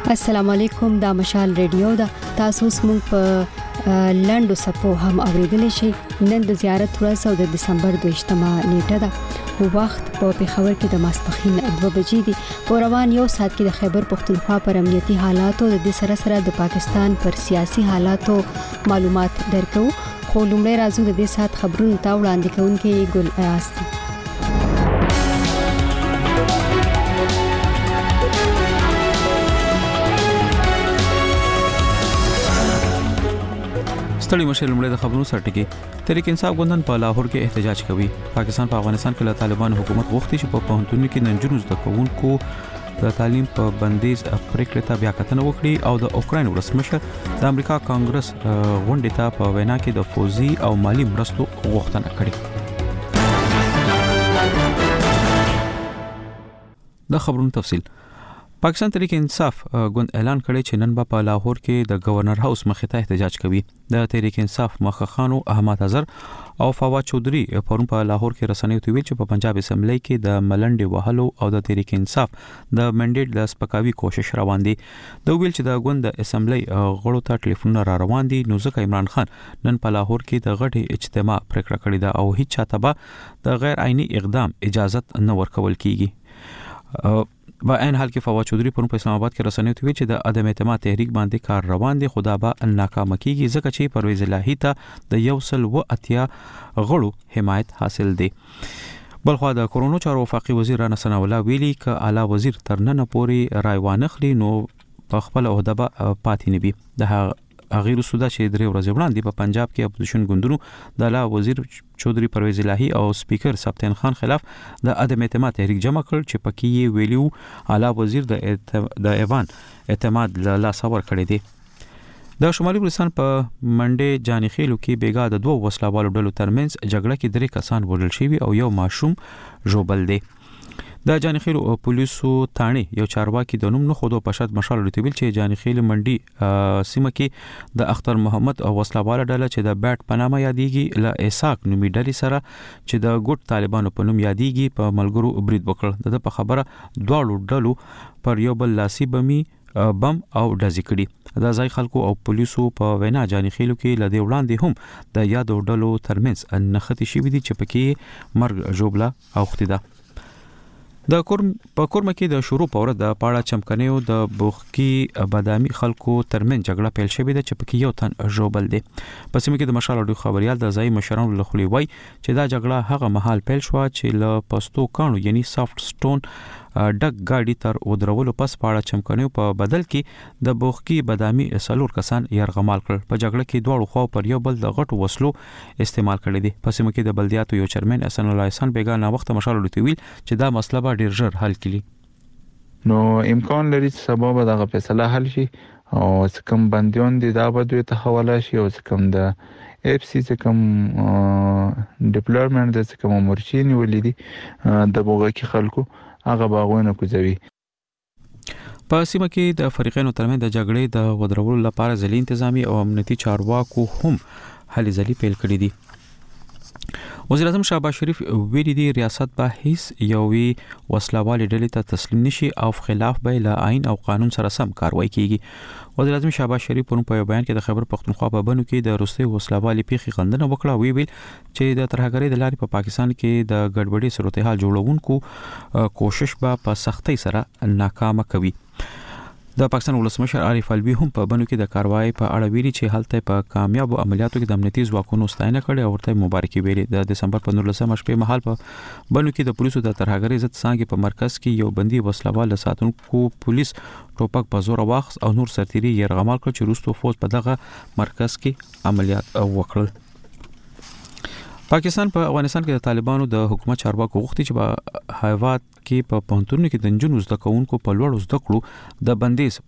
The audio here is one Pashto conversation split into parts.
السلام علیکم، دا مشال ریډیو دا تاسو سمون په لندو سپو هم اوریدل شي. نن د زیارت ورځ او د دسمبر 22مه نیټه ده. وخت په پیښور کې د ماسپښین 2 بجې دي. په روان یو ساعت کې د خیبر پختونخوا پر امنیتي حالاتو د سره د پاکستان پر سیاسي حالاتو معلومات درکو. خو لومړی راځو د دې ساعت خبرونو ته وړاندې کوونکې ګل ایاست. ستړي مشر لمړی د خبرونو سرټکی تحریک انصاف ګوندن په لاهور کې احتجاج کوي. پاکستان په افغانستان کې له طالبان حکومت غوښتي چې په پوهنتونونو کې ننجونو زده کوونکو د تعلیم په بندیز پریکړه ته بیا کتنه وکړي او د اوکرين ولسمشر د امریکا کانګرس غونډې ته په وینا کې د فوزي او مالی مرستو غوښتنه کړې. د خبرونو تفصیل. پاکستان تحریک انصاف ګوند اعلان کړی چې نن په لاهور کې د گورنر هاوس مخې ته احتجاج کوي. د تحریک انصاف مخخانو احمد اظهر او فواد چودري پرون په لاهور کې رسنیو ته ویل چې په پنجاب اسمبلی کې د ملنډي وهلو او د تحریک انصاف د منډیټ د سپکاوي کوشش روان دي. د ویل چې د ګوند اسمبلی غړو ته ټلیفون را روان دي، نو ځکه عمران خان نن په لاهور کې د غټي اجتماع پریکړه کړې ده او هیڅ چاته به د غیر عیني اقدام اجازه نه ورکول کیږي. په عین حال کې فواد چودري په اسلام آباد کې رسنیو ته ویل چې د عدم اعتماد تحریک باندې کار روان دي، خدا به ناکام کیږي ځکه چې پرویز الهی ته د 180 غړو حمایت حاصل دي. بلخو د کورونو چارو وفاقي وزیر رانا ثنا الله ویلي ک اعلی وزیر ترننه پوری رایوان خلی نو په خپل عہده به پاتې نبي. د غیر سودا چې درې ورځې وړاندې په پنجاب کې اپوزیشن ګوندونو د اعلی وزیر چودري پرویز الهی او سپیکر سبتین خان خلاف د عدم اعتماد تحریک جمع کړ چې پکې یې ویلیو اعلی وزیر د ایوان اعتماد لا صبر کړی دی. د شمالي بلوچستان په منډه جاني خېلو کې بیګا د دوه وسلوالو ډلو ترمنځ جګړه کې 3 کسان وژل شوي او یو ماشوم ژوبل دی. د جاني خېلو پولیسو تانی یو چارواکي د نوم نه خودو پښات مشال لټویل چې جاني خېل منډي سیمه کې د اختر محمد او وسلواله ډله چې د بیٹ پنامه یادېږي له اساق نومي ډلې سره چې د ګوت طالبانو په نوم یادېږي په ملګرو برید وکړ. د په خبره دواړو ډلو پر یو بل لاسي بم او ډزې کړي. د ځای خلکو او پولیسو په وینا جاني خېلو کې لدی وړاندې هم د یادو ډلو ترمنځ نښتې شوې دي چې پکې مرګ ژوبله اوختي ده. د کورمه کې د شروع پوره د پاړه چمکنیو د بوخکی بادامي خلکو ترمن جګړه پیل شوې ده چې پکې یو تن ژوبل دی. په سیمه کې د مشال اډو خبريال د ځای مشرانو له خولي وای چې دا جګړه هغه مهال پیل شو چې له پستو کانو یعنی سافت سټون ډک گاډي تر ودرولو پس پاړه چمکنیو په بدل کې د بوخکی بادامي سلور کسان يرغمال کړ. په جګړه کې دواړو خو پر یو بل د غټو وسلو استعمال کړی دي. په سیمه کې د بلدیاتو یو چیرمن حسن الله احسان بیګا نا وخت مشال اډو ویل چې دا مسله به ډیر ژر حل کړي. نو امکان لري چې سبب دغه فیصله حل شي او څکم بندیون دي دا به دوی ته حواله شي او څکم د اف سی څکم ډیپلویمنت د څکم مرچین ولې د بوغکی خلکو هغه باغونه کوزوي. په سیمه کې د فریقینو ترمنځ د جګړې د ودرولو لپاره ځلې انتظامی او امنیتي چارواکو هم هلې ځلې پیل کړې دي. وزیر اعظم شهباز شریف ویلي دی ریاست به هیڅ یوې وسلوالې ډلې ته تسلیم نشي او خلاف به له آئین او قانون سره سم کاروایی کیږي. وزیر اعظم شهباز شریف په بیان کې د خیبر پختونخوا په بنو کې د روسي وسلوالې پیخي غندنه وکړه. ویل چې د ترهګرۍ د لارې په پاکستان کې د ګډوډۍ صورتحال جوړونکو کوشش به په سختۍ سره ناکامه کوي. د پاکستان ولسمشر عارف الوی هم په بنو کې د کاروایی په اړه ویلي چې هلته په کامیابو عملیاتو کې د امنیتي ځواکونو ستاینه کړې او ورته مبارکي ویلي. د دسمبر په 19 شپې مهال په بنو کې د پولیسو د ترهګرۍ ضد څنګه په مرکز کې یو بندي وسلوال ساتونکو پولیس ټوپک په زور واخص او نور سرتيري يرغمال کړ چې روسو فوج په دغه مرکز کې عملیات وکړل. پاکستان په افغانستان کې د طالبانو د حکومت چارواکو غوښتي چې په هیواد کې په پوهنتونونو کې د نجونو زده کوونکو په لوړو زده کړو د بندیز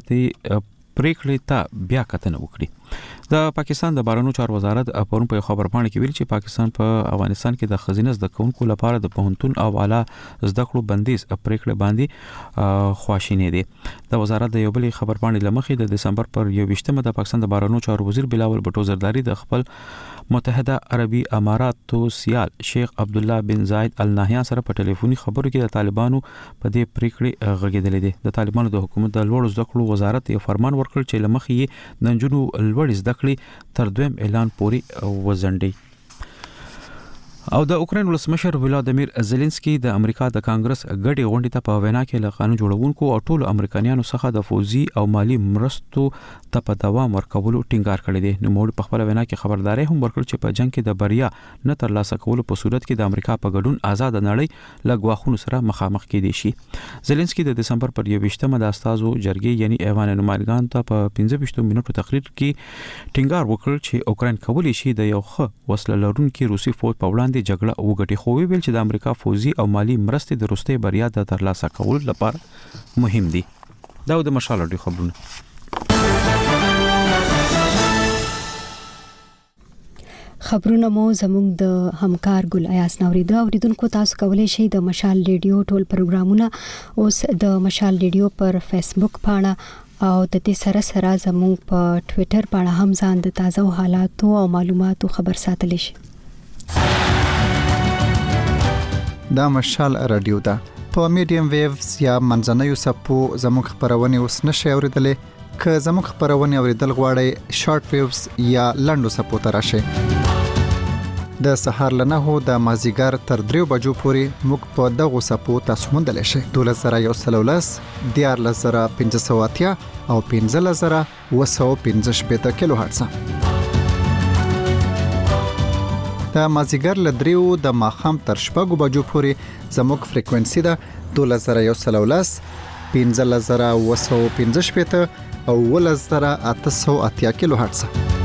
پریکړې ته بیا کتنه وکړي. د پاکستان د بهرنیو چارو وزارت پرون په خبرپاڼه کې ویلي چې پاکستان په افغانستان کې د خزینه زده کوونکو لپاره د پوهنتون او اعلی زده کړو بندیز پریکړه باندې خواشینی دي. د وزارت د یو بل خبرپاڼې لمخې د دسمبر پر 21مه د پاکستان د بهرنیو چارو وزیر بلاول بټو زرداری د خپل متحده عربي اماراتو سیال شیخ عبد الله بن زاید ال نهیان سره په ټلیفوني خبرو کې د طالبانو په دې پریکړې غږیدلې دي. د طالبانو د حکومت د لوړ زده کړو وزارت یو فرمان ورکړ چې لمخې د نجونو لوړ زده کړې تر دویم اعلان پورې وزنډي. او د اوکرين ولسمشر ولادیمیر زيلنسکي د امریکا د کانګرس غړي غونډې ته په وینا کې له قانون جوړونکو او ټولو امریکایانو څخه د فوزي او مالی مرستو ته په دوام ورکولو ټینګار کړی دی. نو موږ په خپل وینا کې خبرداري هم ورکړ چې په جنگ کې د بریا نه ترلاسه کولو په صورت کې د امریکا په ګډون آزاد نړۍ له ګواښونو سره مخامخ کېدي شي. زيلنسکي د دسمبر پر 21مه د استازو جرګې یعنی ایوان نمایندګانو ته په 15 منټو تقریر کې ټینګار وکړ چې اوکرين کولی شي د یو ښه وسله لرونکي روسي فوج په وړاندې جګړه وګټي، خو ویل چې د امریکا فوزي او مالی مرستې د روسي بریا د ترلاسه کولو لپاره مهم دي. دا د مشال اړیو خبرونه. خبرونه مو زموږ د همکار ګل ایاس اوریدونکو تاسو کولی شئ د مشال ریډیو ټول پروګرامونه اوس د مشال ریډیو پر فیسبوک پاڼه او د دې سره سره زموږ په ټوئیټر پاڼه هم ځان د تازه حالاتو او معلوماتو خبر ساتلی شئ. دا مشال رادیو ده په میډیم ویوز یا منځنوي سپو زموږ خبرونه اوس نشي اوریدلې. که زموږ خبرونه اوریدل غواړئ شارټ ویوز یا لنډو سپو ته راشئ. د سهار له 9 د مازیګر تر 3 بجو پورې موږ په دغه سپو تاسو موندلی شئ. 12113 14580 او 15215 کیلو هرتز. د مازیګر له 3 د ماخام تر 6 بجو پورې زموږ فریکوئنسي ده 12113 15215 او 11880 کیلو هرتز.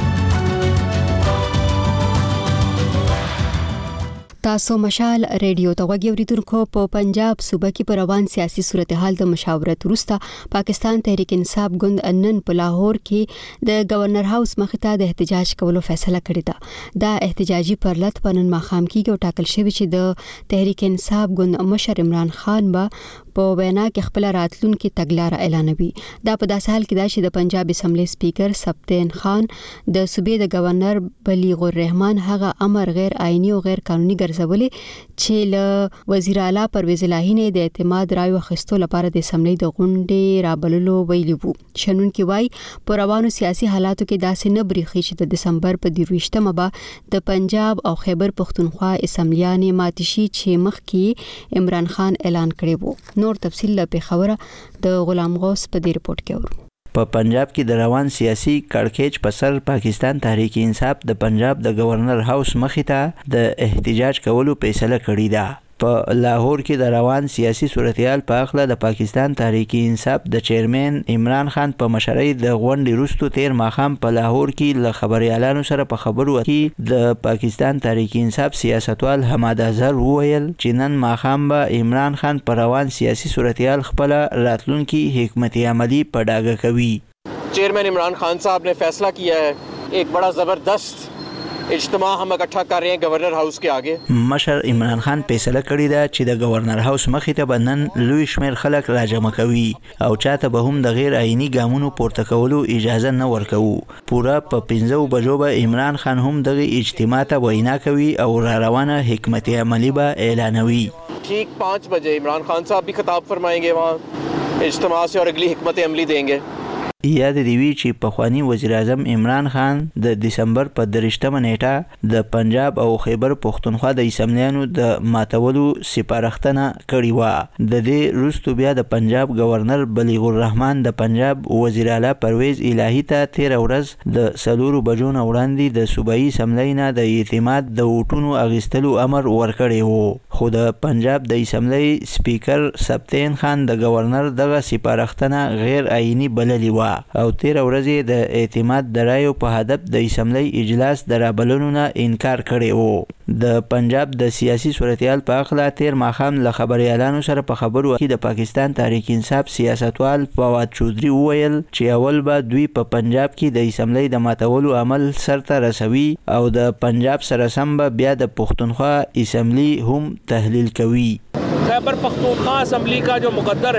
تاسو مشال ریډیو ته غوږی اوریدونکو. په پنجاب صوبه کې پر روان سیاسي صورتحال د مشاورت وروسته پاکستان تحریک انصاف ګوند نن په لاهور کې د گورنر هاوس مخې ته د احتجاج کولو فیصله کړې ده. دا احتجاجي پرلط په نن ماښام کې او ټاکل شوی چې د تحریک انصاف ګوند مشر عمران خان به په وینا کې خپل راتلونکي تګلارې اعلانوي. دا په داسې حال کې ده چې د پنجاب اسمبلی سپیکر سبتین خان د صوبې د گورنر بلیغ الرحمن هغه امر غیر آئینی او غیر قانوني ګرځولي چې له وزیر اعلی پرویز الهی نه د اعتماد رای واخیستو لپاره د اسمبلی د غونډې رابللو ویلي وو. شنن کې وای په روانو سیاسي حالاتو کې داسې نه بریخي چې د دسمبر په 22مه به د پنجاب او خیبر پختونخوا اسمبلیانې ماتشي چې مخکې عمران خان اعلان کړی وو. نور تفصیل له خبره د غلام غوث په دې رپورت کې ورو. په پنجاب کې د روان سیاسي کړکېچ په سر پاکستان تحریک انصاف د پنجاب د گورنر هاوس مخې ته د احتجاج کولو فیصله کړې ده. په لاهور کې د روان سیاسي صورتحال په اړه د پاکستان تحریک انصاف د چیرمن عمران خان په مشرۍ د غونډې وروسته تیر ماښام په لاهور کې له خبريالانو سره په خبرو کې د پاکستان تحریک انصاف سیاستوال حماد اظهر وویل چې نن ماښام به عمران خان په روان سیاسي صورتحال خپل راتلونکي حکمت عملی په ډاګه کوي. चेयरमैन इमरान खान साहब ने फैसला किया है, एक बड़ा ज़बरदस्त اجتماع हम इकट्ठा कर रहे हैं गवर्नर हाउस के आगे. مشر عمران خان فیصله کړې ده چې د گورنر هاوس مخې ته بنن لوی شمیر خلک راجمع کوي او چاته به هم د غیر آئینی ګامونو پورته کولو اجازه نه ورکوي. پورا په 15 بجو به عمران خان هم دغه اجتماع ته وینا کوي او را روانه حکمت عملی به اعلانوي. ठीक 5 बजे इमरान खान साहब भी खिताब फरमाएंगे वहाँ इज्तिमा से और अगली हिकमत अमली देंगे. یاد دی وی چې پخوانی وزیر اعظم عمران خان د دسمبر په 3مه نیټه د پنجاب او خیبر پختونخوا د اسمبلیانو د ماتولو سپارښتنه کړې و. د دې وروسته بیا د پنجاب گورنر بلیغ الرحمن د پنجاب وزیر اعلی پرویز الهی ته 13 ورځ د 4 بجو نه وړاندې د صوبایي اسمبلی نه د اعتماد د ووټونو اغستلو امر ورکړی وو. خو د پنجاب د اسمبلی سپیکر سبتین خان د گورنر دغه سپارښتنه غیر آئینی بللی و او 13 ورځې د اعتماد د رایو په هدف د اسمبلی اجلاس د رابللو نه انکار کړی وو. د پنجاب د سیاسي صورتحال په اړه تیر ماښام له خبريالانو سره په خبرو کې د پاکستان تحریک انصاف سیاستوال فواد چودري وویل چې اول به دوی په پنجاب کې د اسمبلی د ماتولو عمل سرته رسوي او د پنجاب سره سم بیا د پختونخوا اسمبلی هم تحلیل کوي. खैबर पख्तूनख्वा असम्बली का जो मुकद्दर है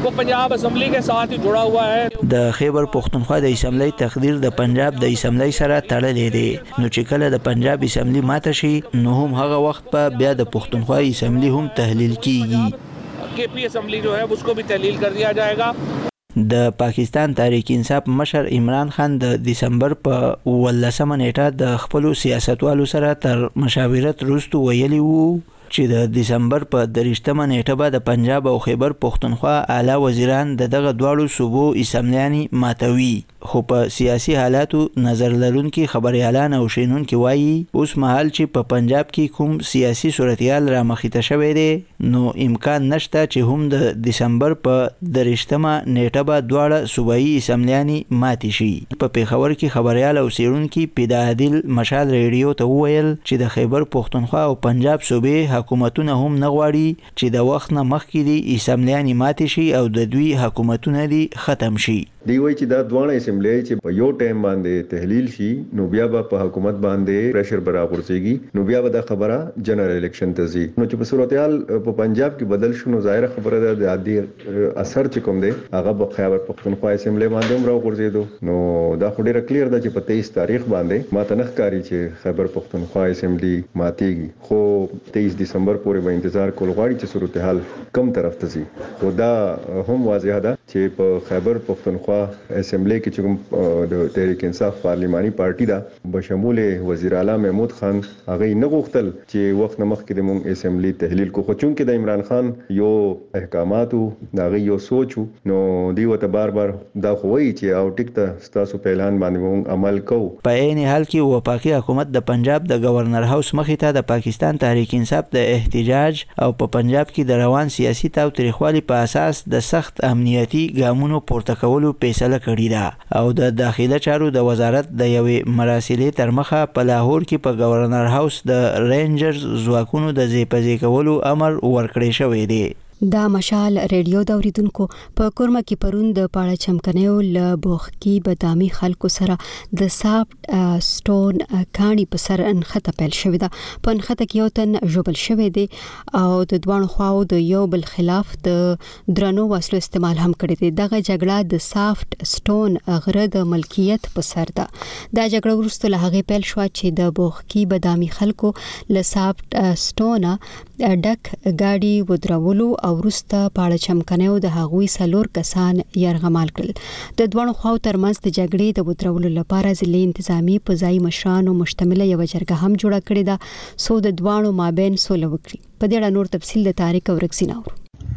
वो पंजाब असम्बली के साथ ही जुड़ा हुआ है। د خیبر پختونخوا د اسمبلی تقدیر د پنجاب د اسمبلی سره تړلې دی، نو چې کله د پنجاب اسمبلی ماته شي نو هم هغه وخت په بیا د پختونخوا اسمبلی هم تحلیل کیږي، केपी असम्बली जो है उसको भी तहलील कर दिया जाएगा। د پاکستان تحریک انصاف مشر عمران خان د دسمبر په 18 نیټه د خپل سیاستوالو سره تر مشاورت وروسته ویلي وو چې د دسمبر په 30 نیټه به د پنجاب او خیبر پختونخوا اعلی وزیران دغه دواړو صوبو اسمبلیاني ماتوي، خو په سیاسي حالاتو نظر لرونکي خبريالان او شینونکي وایي اوس مهال چې په پنجاب کې کوم سیاسي صورتحال را مخې ته شوی دی نو امکان نشته چې هم د دسمبر په 30 نیټه به دواړه صوبایي اسمبلیاني ماتي شي. په پیښور کې خبريال او شینونکي پیدا عادل مشال ریډیو ته وویل چې د خیبر پختونخوا او پنجاب صوبې حکومتونه هم نه غواړي چې د وخت نه مخکې دي اسمبلیاني ماتي شي او د دوی حکومتونه دي ختم شي. دی وای چې دا دوه اسمبلی چې په یو ټایم باندې تحلیل شي نو بیا به په حکومت باندې پریشر برابرځيږي، نو بیا به دا خبره جنرال الیکشن ته ځي، نو چې په صورتحال په پنجاب کې بدل شو نو ظاهر خبره ده د عادي اثر چې کوم دی هغه په خیبر پختونخوا اسمبلی باندې هم راغورځېدو، نو دا خو ډیره کلیر ده چې په 23 تاریخ باندې ماته نه ښکاري چې خیبر پختونخوا اسمبلی ماتېږي، خو 23 دسمبر پورې به انتظار کول غواړي چې صورتحال کم طرف ته ځي. خو دا هم واضح ده چې په خیبر پختونخوا اسمبلی کې چې د تحریک انصاف پارلیماني پارټي دا بشمول وزیر اعلی محمود خان هغه نه غوښتل چې وخت نه مخکې د مونږ اسمبلی تحلیل کو، خو چونکې د عمران خان یو احکاماتو دا یو سوچو نو دی وته بار بار دا خووي چې او ټیک ته ستاسو په اعلان باندې مونږ عمل کوو. په عین حال کې وفاقي حکومت د پنجاب د گورنر هاوس مخې ته د پاکستان تحریک انصاف د احتجاج او په پنجاب کې د روان سیاسي تاوتریخوالي په اساس د سخت امنیتي ګامونو پورته کولو فیصله کړې ده او د داخله چارو د وزارت د یوې مراسلې تر مخه په لاهور کې په گورنر هاوس د رینجرز ځواکونو د ځای کولو امر ورکړی شوی دی. دا مشال ریډیو د اوریدونکو په کورما کې پرون د پاړه چمکنیو ل بوخکی بدامي خلکو سره د سافت سټون کانی په سر انخته پیل شوې ده، په انخته کې یو تن جوبل شوی دی او د دوه خواو د یو بل خلاف د درنو وسلو استعمال هم کړی دی. دغه جګړه د سافت سټون غره د ملکیت په سر ده. دا جګړه وروسته له هغه پیل شو چې د بوخکی بدامي خلکو له سافت سټون ډک گاډي ودرولو او وروسته پاړه چمکنیو د هغوی 4 کسان يرغمال کړل. د دوه خواو ترمنځ د جګړې د ودرولو لپاره ځلې انتظامی په ځای مشرانو مشتمله یو جرګه هم جوړه کړې ده سو د دوه مابین سوله وکړي. په دې اړه نور تفصیل د تاریخ او رکسیناور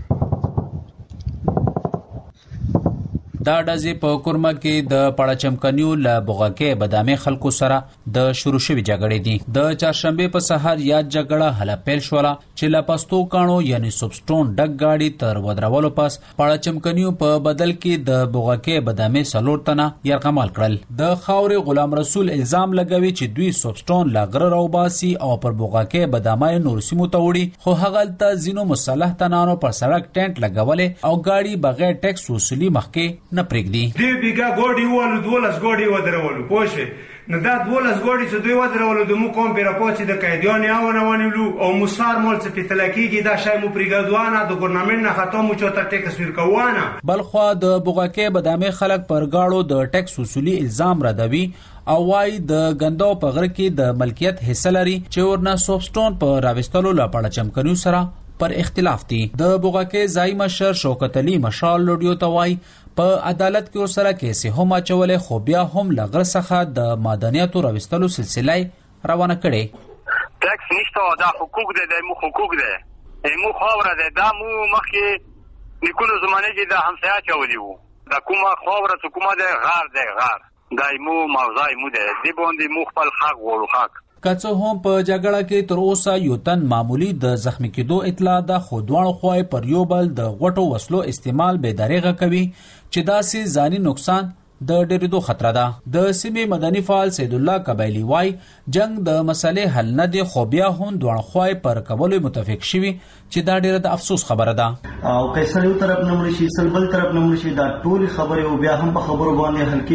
دا ډزې په کورما کې د پاړه چمکنیو ل بوغکه بدامي خلکو سره د شروع شوی جګړې دي. د چهارشنبه په سحر یا جګړه هله پیل شوله چې لا پستو کانو یعنی سبسټون ډک گاډي تر ودرولو پس پاړه چمکنیو په بدل کې د بوغکه بدامي 4 تنه يرغمال کړل. د خاوري غلام رسول الزام لګوي چې دوی سبسټون لاغره راوباسي او پر بوغکه بدامي نور سیمو ته وړي، خو هغه ته زینو مصالح تنانو پر سړک ټینټ لګولې او گاډي بغیر ټیکس وصولي مخکې نه پرېږدي. دی بیګه ګوډي ولو 12 ګوډي ودرولو پوښه نو دا 12 ګوډي چې دوی ودرولو د مو کوم پیرا پوڅې د قیدیان یاونه ونیلو او مسار مول څه پتلکیږي دا شای مو پرګدوانه د ګورنمنت نه ختمو چوته ټیکس ورکوانه. بلخوا د بوغکه بدامي خلک پر گاړو د ټیکس وصولي الزام ردوي او وايي د غندو په غره کې د ملکیت حصہ لري چې ورنه سوبسټون په راوستلو لپاره چمکنیو سره پر اختلاف دي. د بوغکه ځای مشر شوکت علي مشال لوډیو توای په عدالت کې ورسره کیسې هم اچولې، خو بیا هم لغړ څخه د مدنیاتو راوستلو سلسله روانه کړي. ټیکس نشته، دا حقوق دي، د مو حقوق دي، مو خاوره ده، دا مو مخکې نیکونو زمانه کې د همسایا چولې وو، دا کومه خاوره څه کومه ده، غار ده، غار دای مو موضوع مو ده، دی باندې مو خپل حق وړو حق. کڅو هم په جګړه کې تر اوسه یو تن معمولی د زخمی کېدو اطلاع ده، خو دوه خوای پر یو بل د غټو وسلو استعمال به دریغه کوي چې داسې ځاني نقصان د ډېرېدو خطر ده. د سیمې مدني فعال سید الله قبایلی وای جنگ د مسلې حل نه دی، خو بیا هم دوه خوای پر کولو متفق شوي چې دا ډېره د افسوس خبره ده او کیسه یو طرف نه مړ شي سلبل طرف نه مړ شي دا ټول خبره او بیا هم په خبرو باندې حل کیږي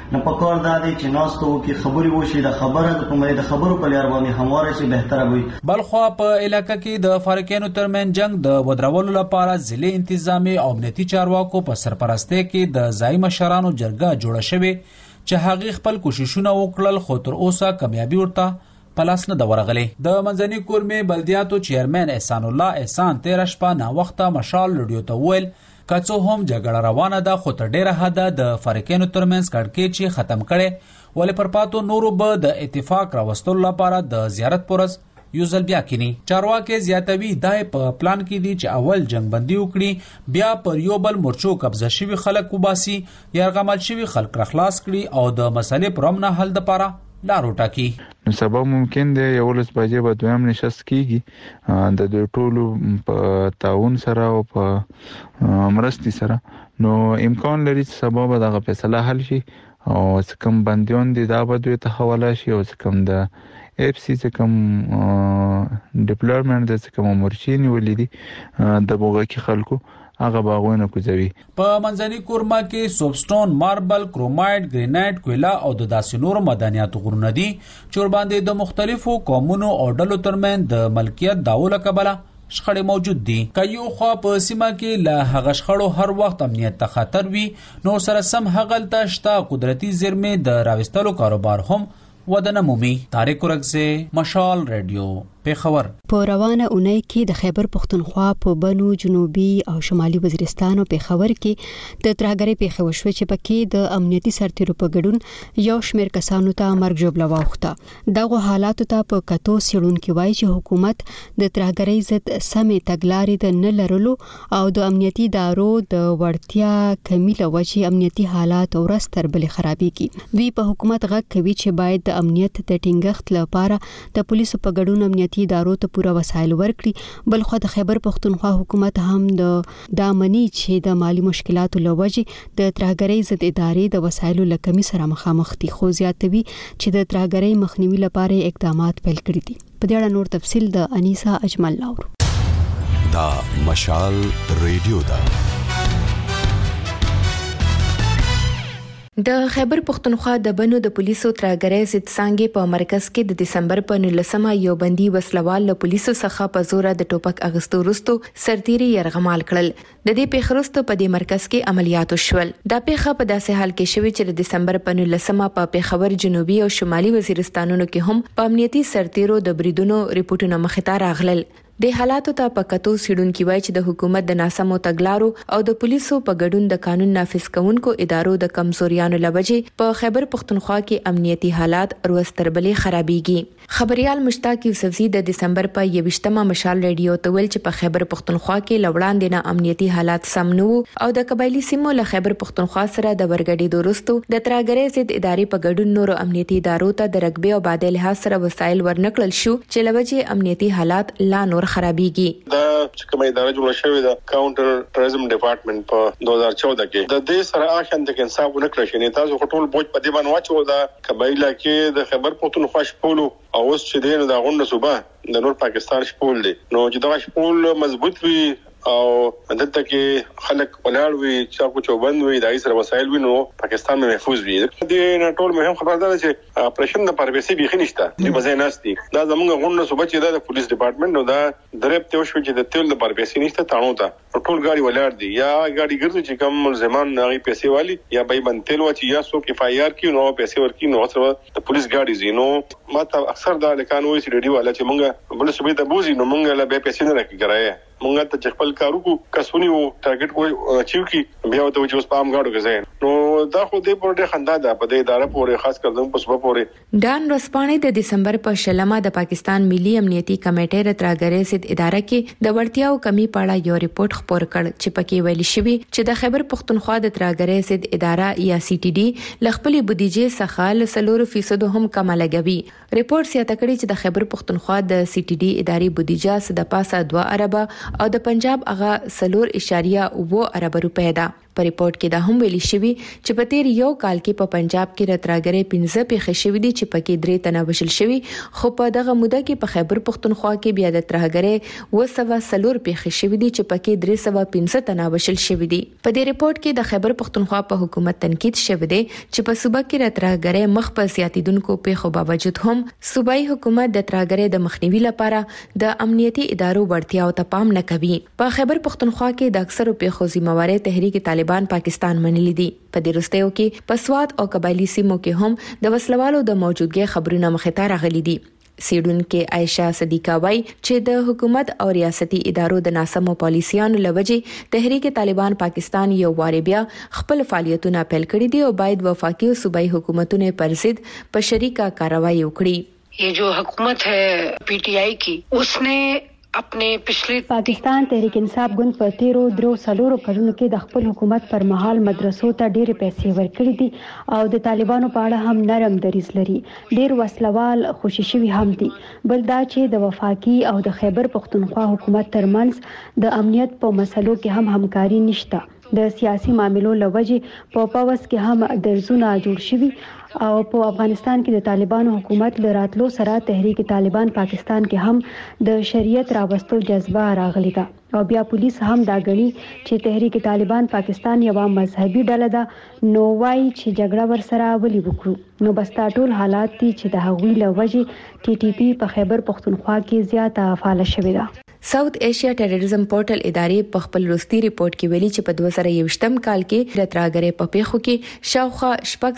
نه پکور دادی چې ناستو کې خبري وشي د خبره د کومې د خبرو په لار باندې همواره شي بهتره وي. بلخوا په علاقې کې د فارقینو ترمن جنگ د ودرولو لپاره ضلع انتظامی او امنیتي چارواکو په سرپرستی کې د ځای مشرانو جرګه جوړه شوې چې هغه خپل کوششونه وکړل خو تر اوسه کامیابی ورته پلاس نه د ورغلي. د منځني کورمې بلدیاتو چیرمن احسان الله احسان 13 شپه نا وخته مشال رادیو ته ویل کڅو هم جګړه روانه ده خو تر ډیره حده د فارقینو ترمنځ کړکېچ چې ختم کړي ولې پر پاتو نورو به د اتفاق راوستلو لپاره د زیارت پرز یو ځل بیا کینی. چارواکي زیاتوي دای په پلان کې دي چې اول جنگ بندي وکړي بیا پر یو بل مورچو قبضه شوی خلک وباسي یرغمل شوی خلک راخلاص کړي او د مسلې پرمنه حل لپاره لارو ټاکی. نو سبب ممکن دی یو لس بجې به دویم نشست کیږي د دوی ټولو په تعاون سره او په مرستي سره نو امکان لري چې سبب دغه فیصله حل شي او څکم بندیون دي دا به دوی ته حواله شي او څکم د اف سی څکم ډیپلویمنت د څکم مورچینی ولیدي د بوغکی خلکو هغه باغونه کوزوي. په منځني کورما کې سوبسټون ماربل کرومایډ ګرینایټ کویلا او د داسې نورو معدنیاتو غرونه دي چې باندې د مختلفو قومونو او ډلو ترمن د ملکیت داوله کبله شخړې موجود دي. کایو خو په سیمه کې له هغه شخړو هر وخت امنیت ته خطر وي نو سره سم هغلته شته قدرتي زیرمې د راوستلو کاروبار هم ودنه مومي. طارق ورکزه مشال رادیو پیښور. په روانه اونۍ کې د خیبر پختونخوا په بنو جنوبي او شمالي وزیرستان او پیښور کې د ترهګرۍ پیښه وشوه چې پکې د امنیتي سرتیرو په ګډون یو شمېر کسانو ته مرګ ژوبله واوښته. دغه حالاتو ته په کتو څېړونکي وایي چې حکومت د ترهګرۍ ضد سمې تګلارې د نه لرلو او د امنیتي ادارو د وړتیا کمی له وجې امنیتي حالات ورځ تر بلې خرابېږي. دوی په حکومت غږ کوي چې باید د امنیت د ټینګښت لپاره د پولیسو په ګډون امنیتي ادارو ته پوره وسایل ورکړي. بل خو د خیبر پختونخوا حکومت هم د دامنی چې د مالی مشکلاتو لوجې د ترهګرۍ ضد ادارې د وسایلو لکمي سره مخامخ دي خو زیاتوي چې د ترهګرۍ مخنیوي لپاره اقدامات پیل کړي دي. په دې اړه نور تفصیل د انیسا اجمل لاورو. دا مشال ریډیو دا د خیبر پختونخوا د بنو د پولیسو ترهګرۍ ضد څانګې په مرکز کې د دسمبر په 19مه یو بندي وسلوال له پولیسو څخه په زور د ټوپک اغستو وروسته سرتیري يرغمال کړل. د دې پیښې وروسته په دې مرکز کې عملیات وشول. دا پیښه په داسې حال کې شوې چې د دسمبر په 19مه په پیښور جنوبي او شمالي وزیرستانونو کې هم په امنیتي سرتیرو د بریدونو ریپورتونه مخې ته راغلل. د حالاتو ته په کتو څېړونکي وایي چې د حکومت د ناسمو تګلارو او د پولیسو په ګډون د قانون نافذ کوونکو ادارو د کمزوریانو لوجې په خیبر پختونخوا کې امنیتي حالات ورځ تر بلې خرابېږي. خبريال مشتاق یوسفزي د دسمبر په 21مه مشال ریډیو ته ویل چې په خیبر پختونخوا کې لوړاندې نه امنیتي حالات سم نه وو او د قبایلی سیمو له خیبر پختونخوا سره د ورګډېدو وروسته د ترهګرۍ ضد ادارې په ګډون نورو امنیتي ادارو ته د رقبې او بادي لحاظ سره وسایل ورنکړل شو چې لوجې امنیتي حالات لا نور خرابېږي. دا چې کومه اداره جوړه شوې ده کاونټر ټرزم ډپارټمنټ په 2014 کې د دې سره اخند کې انصاف ونکړل شي. تاسو ټول بوج په دې باندې واچو دا قبایله کې د خیبر پختونخوا شپولو او اوس چې دین د غونډه صوبه د نور پاکستان شپول دي نو چې دا شپول مضبوط وي او دلته کې خلک ولاړ وي چې کو چوبند وي دای سره وسایل وي نو پاکستان مې محفوظ وي. دې نه ټول مهم خبردار چې اپریشن د پربيسي بيخي نشته چې مزه ناشتي دا زموږ غونډه صوبه چې د پولیس ډپارټمنټ نو دا درېب ته وشو چې د تل د پربيسي نشته تاڼو ته ټول غاډي ولاړ دي یا غاډي ګرځي چې کوم ملزمان هغه پیسې والی یا به بنتل و چې یا سو کې فایر کی نو پیسې ورکی نو سره د پولیس غاډي زینو ماته اکثر دا لکانو وي چې ریډیو والا چې مونږ بل صوبې ته بوزي نو مونږ له به پیسې نه راکړای مونږ ته خپل کارو کو کسونی وو ټارګټ کو اچیو کی بیا ته چې اوس پام غاډو کې نو دا خو دې پورې خندا ده په دې اداره پورې خاص کر دم پسبه پورې ډان رسپانې د دسمبر په شلمه د پاکستان ملي امنیتي کمیټې رتراګرې سید اداره کې د وړتیاو کمی پاړه یو ریپورت خپور کړ چې پکې ویل شوی چې د خیبر پختونخوا د ترهګرۍ سید اداره یا سی ټي ډي لخپلې بودیجې څخه 4% هم کم لګوي. ریپورت یې تکړه چې د خیبر پختونخوا د سی ټي ډي ادارې بودیجه د پاسه 2 ارب او د پنجاب هغه 4.9 ارب روپے ده. په ریپورت کې دا هم ویلي شوی چې په تیر یو کال کې په پنجاب کې راتراګرې 15 پیښې شوې دي چې پکې 3 تنه وشل شوی، خو په دغه موده کې په خیبر پختونخوا کې بیا د تراګرې 204 پیښې شوې دي چې پکې 315 تنه وشل شوی دي. په دې ریپورت کې د خیبر پختونخوا په حکومت تنقید شوی دی چې په صوبه کې راتراګرې مخ په زیاتیدونکو پیښو باوجود هم صوبایي حکومت د تراګرې د مخنیوي لپاره د امنیتي ادارو وړتیاو ته پام نه کوي. په خیبر پختونخوا کې د اکثرو پیښو ذمہواری تحریک طالبان پاکستان منلي دي. په دې وروستیو کې په سوات او قبایلی سیمو کې هم د وسلوالو د موجودګۍ خبرونه مخې ته راغلي دي. سیډونکو عائشہ صدیقہ وایي چې د حکومت او ریاستي ادارو د ناسمو پالیسیانو لوجې تحریک طالبان پاکستان یو واری بیا خپل فعالیتونه پیل کړي دي او باید وفاقي او صوبایي حکومتونو پر ضد په شریکه کاروایی وکړي. ये जो हुकूमत है पीटीआई की, उसने अपने पिछले पाकिस्तान तहरीक इंसाफ गुند په تیرو درو سلورو کلونو کې د خپل حکومت پر مهال مدرسو ته ډېر پیسې ورکړي دي او د طالبانو په اړه هم نرم دریځ لري. ډېر وسلوال خوشي شوي هم دي. بل دا چې د وفاقي او د خیبر پختونخوا حکومت ترمنځ د امنیت په مسلو کې هم همکاري نشته. د سیاسي معاملو لوجې په پاوس کې هم درزونه جوړ شوي او په افغانستان کې د طالبانو حکومت له راتلو سره تحریک طالبان پاکستان کې هم د شریعت راوستو جذبه راغلی ده او بیا پولیس هم دا غني چې تحریک طالبان پاکستان یو مذهبي ډله ده، نو وایي چې جګړه ورسره ولې وکړو. نو بس دا ټول حالات دي چې د هغوی له وجې ټي ټي پی په خیبر پختونخوا کې زیاته فعال شوې ده. ساوث ایشیا ټیرریزم پورټل ادارې په خپل وروستي ریپورت کې ویلي چې په 2021م کال کې د تراګرې په پیښو کې شاوخوا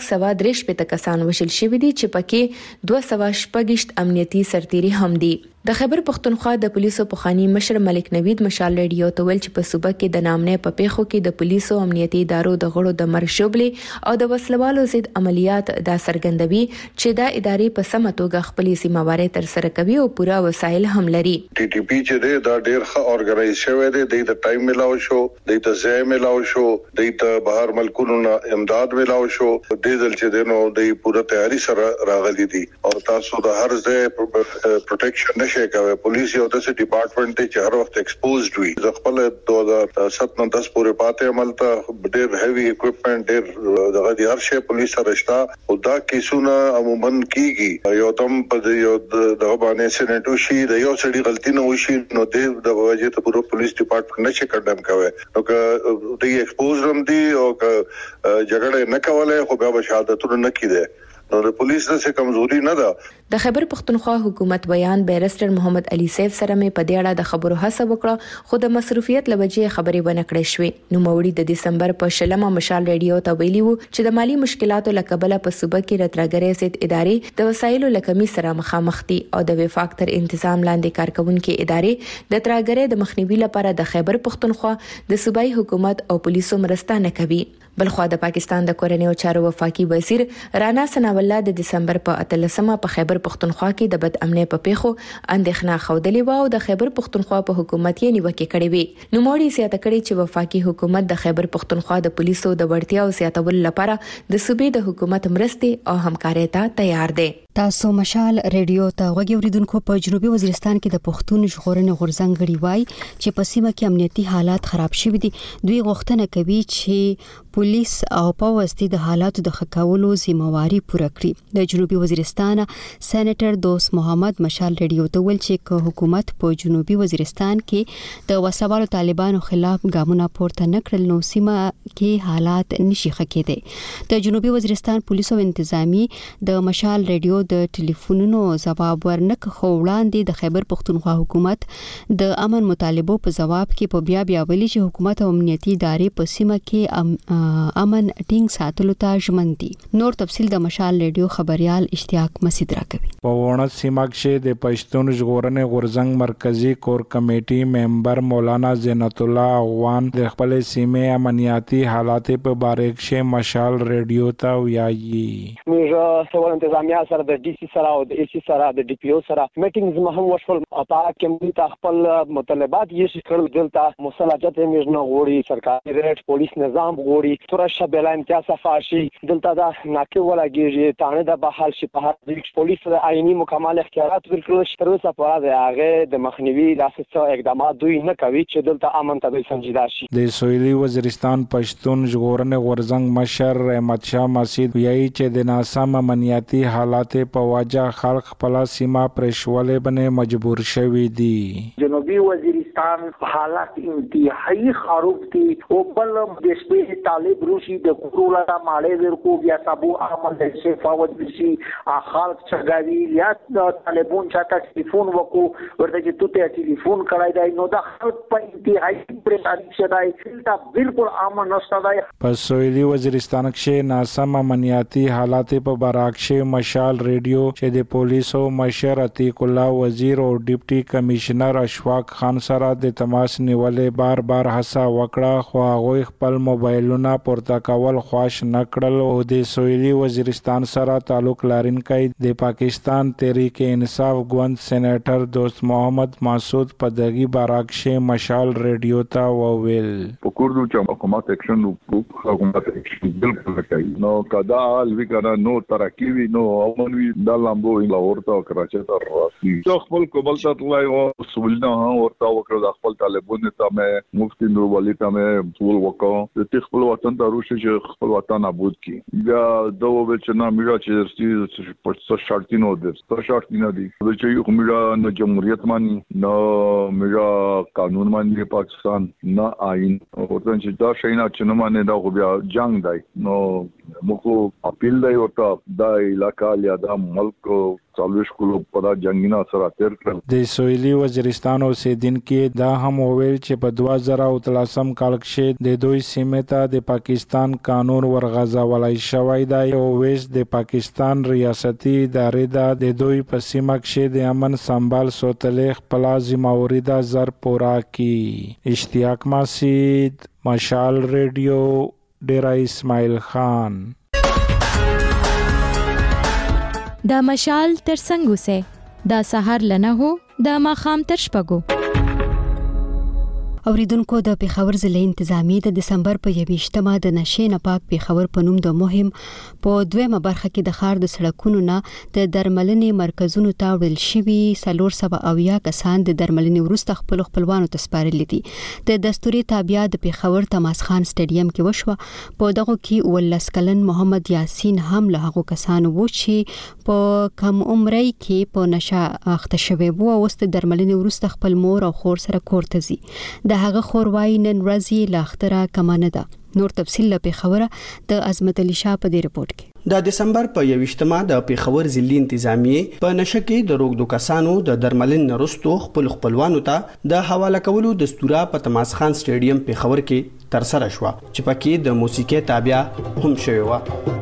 643 کسان وشل شوي دي چې پکې 216 امنیتي سرتیري هم دي. د خیبر پختونخوا د پولیسو پخوانی مشر ملک نوید مشال ریډیو ته ویل چې په صوبه کې د نامنې په پیښو کې د پولیسو امنیتي ادارو د غړو د مرګ شوبلې او د وسلوالو ضد عملیات دا څرګندوي چې دا ادارې په سمه توګه خپل ذمہواری تر سره کوي او پوره وسایل هم لري. ټي ټي پی چې دا ډېر ښه اورګنایز شوی دی، د ټایم ملاو شو، د ځای ملاو شو، د بهر ملکونو امداد ملاو شو، د دل چې دنو د پوره تیاری سره راغلي دي او تاسو د هر ځای پروټیکشن نشي کوي. پولیس یو داسې ډپارټمنټ دی چې هر وخت ایکسپوزډ وي. د خپل 2007-10 پورې پاتې عمل ته ډېر هیوی اکوپمنټ ډېر دغه د هر شی پولیس سره شته او دا کیسونه عموما کیږي. یو تم په یو دغه باندې سېنټو شي د یو سړي غلطي نه وشي نو د وجه ته پوره پولیس ډپارټمنټ نشي کډم کوي. نو که د ایکسپوز هم دي او که جګړه نه کوله خو بیا شهادتونه نه کیده نو د پولیس څخه کمزوري نه ده. د خیبر پختونخوا حکومت بیان بیرسټر محمد علي سیف سره مې په دې اړه د خبرو هڅه وکړه خو د مصروفیت لوجې خبرې ونه کړې شوې. نو موري د دسمبر په 16مه مشال ریډیو ته ویلي وو چې د مالی مشکلاتو لکبله په صوبه کې راتراګرې ضد ادارې د وسایلو لکمي سره مخامخ دي او د وفاق تر تنظیم لاندې کارکونکو ادارې د تراګرې د مخنیوي لپاره د خیبر پختونخوا د صوبایي حکومت او پولیسو مرسته نه کوي. بلخوا د پاکستان د کورنیو چارو وفاقي وزیر رانا ثناء الله د دسمبر په 18مه په خیبر پختونخوا کې د بد امنۍ په پیښو اندېښنه خوده و او د خیبر پختونخوا په حکومت یې نیوکه کړې وي. نو موري زیاته کړې چې وفاقي حکومت د خیبر پختونخوا د پولیسو د وړتیا او زیاتولو لپاره د صوبې د حکومت مرستې او همکارۍ ته تیار دی. تاسو مشال ریډیو ته غوږی اوریدونکو په جنوبي وزیرستان کې د پښتون ژغورنې غورځنګ غړي وای چې په سیمه کې امنیتي حالات خراب شوي دي. دوی غوښتنه کوي چې پولیس او پولیس د حالاتو د خکاولو ذمہواری پوره کړي. د جنوبي وزیرستان سېنیټر دوست محمد مشال ریډیو ته ویل چې حکومت په جنوبي وزیرستان کې د وسوالو طالبانو خلاف ګامونه پورته نکړل نو سیمه کې حالات نشي ښه کېدي. د جنوبي وزیرستان پولیسو انتظامی د مشال ریډیو د ټلیفونونو جواب ورنک خو وړاندې د خیبر پختونخوا حکومت د امن مطالبو په جواب کې په بیا ویلي چې حکومت او امنیتي ادارې په سیمه کې امن ټینګ ساتلو ته ژمن دي. نور تفصیل د مشال ریډیو خبريال اشتیاق مسعود راکوي. په وونه سیمه کې د پښتون ژغورنې غورځنګ مرکزی کور کمیټي ممبر مولانا زینت الله افغان د خپل سیمې امنیتي حالات په باره کې مشال ریډیو ته ویایي. موږ سوال انتظامیه سره د ډي سي سره او د ای سي سره د ډي پی او سره میټینګز مهم وشول په کوم ته خپل مطالبات یې شکل دلته مصالحت یې نه غوړي سرکاري ریټ پولیس نظام غوړي ترشه بل امتیاز صفاشي دلته دا ناکي ولاږي تانه د بحال شي په هر پولیس آئینی مکمل اختیارات ورکړل تر اوسه پورې د هغه د مخنیوي لاسه اقدامات دوی نه کوي چې دلته امن ته سنجیده شي. د سویلي وزیرستان پښتون ژغورنې غورځنګ مشر احمد شاه مسعود وایي چې د ناسم امنیتي حالات په وجه خلک خپل سیمه پرېښولې باندې مجبور شوي دي. جنوبي وزیرستان حالات انتهایی خراب دي او بل د شپې طالب روشي د کورولا ماړې ورکو بیا تابو عمل د شفاوت شي خلک چغاوي یا طالبون چاته ټلیفون وکړو ورته چې تو ته ټلیفون کړای دی نو د خلک په انتهایی پریشانی شدای دا بالکل امن نشته دی. په سویلي وزیرستان کې ناسم امنیتي حالات په براکشه مشال ریډیو چې د پولیسو مشر عتیق الله وزیر او ډیپټي کمشنر اشفاق خان سره د تماس نیولې بار هڅه وکړه خو هغه خپل موبایلونه پورته کول خوښ نکړل او د سویلي وزیرستان سره تعلق لرونکي د پاکستان تحریک انصاف ګوند سېنیټر دوست محمد مسعود په دغه براکشه مشال ریډیو ته وویل پکوردو چې حکومت اکشن وکړو حکومت اکشن بالکل کوي نو کدا الوی کنه نو ترقی وی نو امنوي د لامبو لاهور ته کراچي ته راسي څو خپل کومل ته تلای او سولنا ورته وکړو د خپل طالبونو ته مې مفتي نور ولی ته مې ټول وکړو د خپل وطن ته روشه چې خپل وطن ابود کی بیا دوه چې نه میرا چې په شرطینو د شرطینو دي چې یو میرا نو جمهوریت مانی نو میرا قانون مانی پاکستان نه آئین ورته چې دا شینا چې نه مانی دا خو بیا جنگ دی نو موږ اپیل دی ورته دا علاقہ یا دا ملک څلوش کولو په جنگینا سره تیر کړل. د سویلي وزیرستان اوسیدونکو دا هم وویل چې په 2013 کال کې د دوی سیمه ته د پاکستان قانون ورغځولای شوی دی او ویش د پاکستان ریاستي ادارې د دوی په سیمه کې د امن سنبال ساتلې خپل ذمہواری د زر پورا کی. اشتیاق مسعود مشال ریډیو ډیرا اسماعیل خان. دا مشال تر څنګه سه دا سحر لنه هو دا ماخام تر شپګو. اوریدونکو د پیښور ضلع انتظامی د دسمبر په 28مه د نشې نه پاک پیښور په نوم د مهم په دویمه برخه کې د ښار د سړکونو نه د درملنې مرکزونو ته وړل شوي 480 کسان د درملنې وروسته خپلوانو ته سپارل دي. د دستوري تابعیا د پیښور تماس خان سټیډیم کې وشوه. په دغه کې 19 کلن محمد یاسین هم له هغو کسانو و چې په کم عمرۍ کې په نشه اخته شوی وو او د درملنې وروسته خپل مور او خور سره کور ته ځي. د هغه خوروای نن ورځې لاختره کمانه ده. نور تفصیل له خبره د عظمت علي شاه په دې رپورت کې. د دسمبر په 28مه د پیښور ضلع انتظامیه په نشه کې د روغدو کسانو د درملنې وروسته خپلوانو ته د حواله کولو دستوره په تماس خان سټیډیم پیښور کې تر سره شو چې پکې د موسیقي تابع هم شوی و.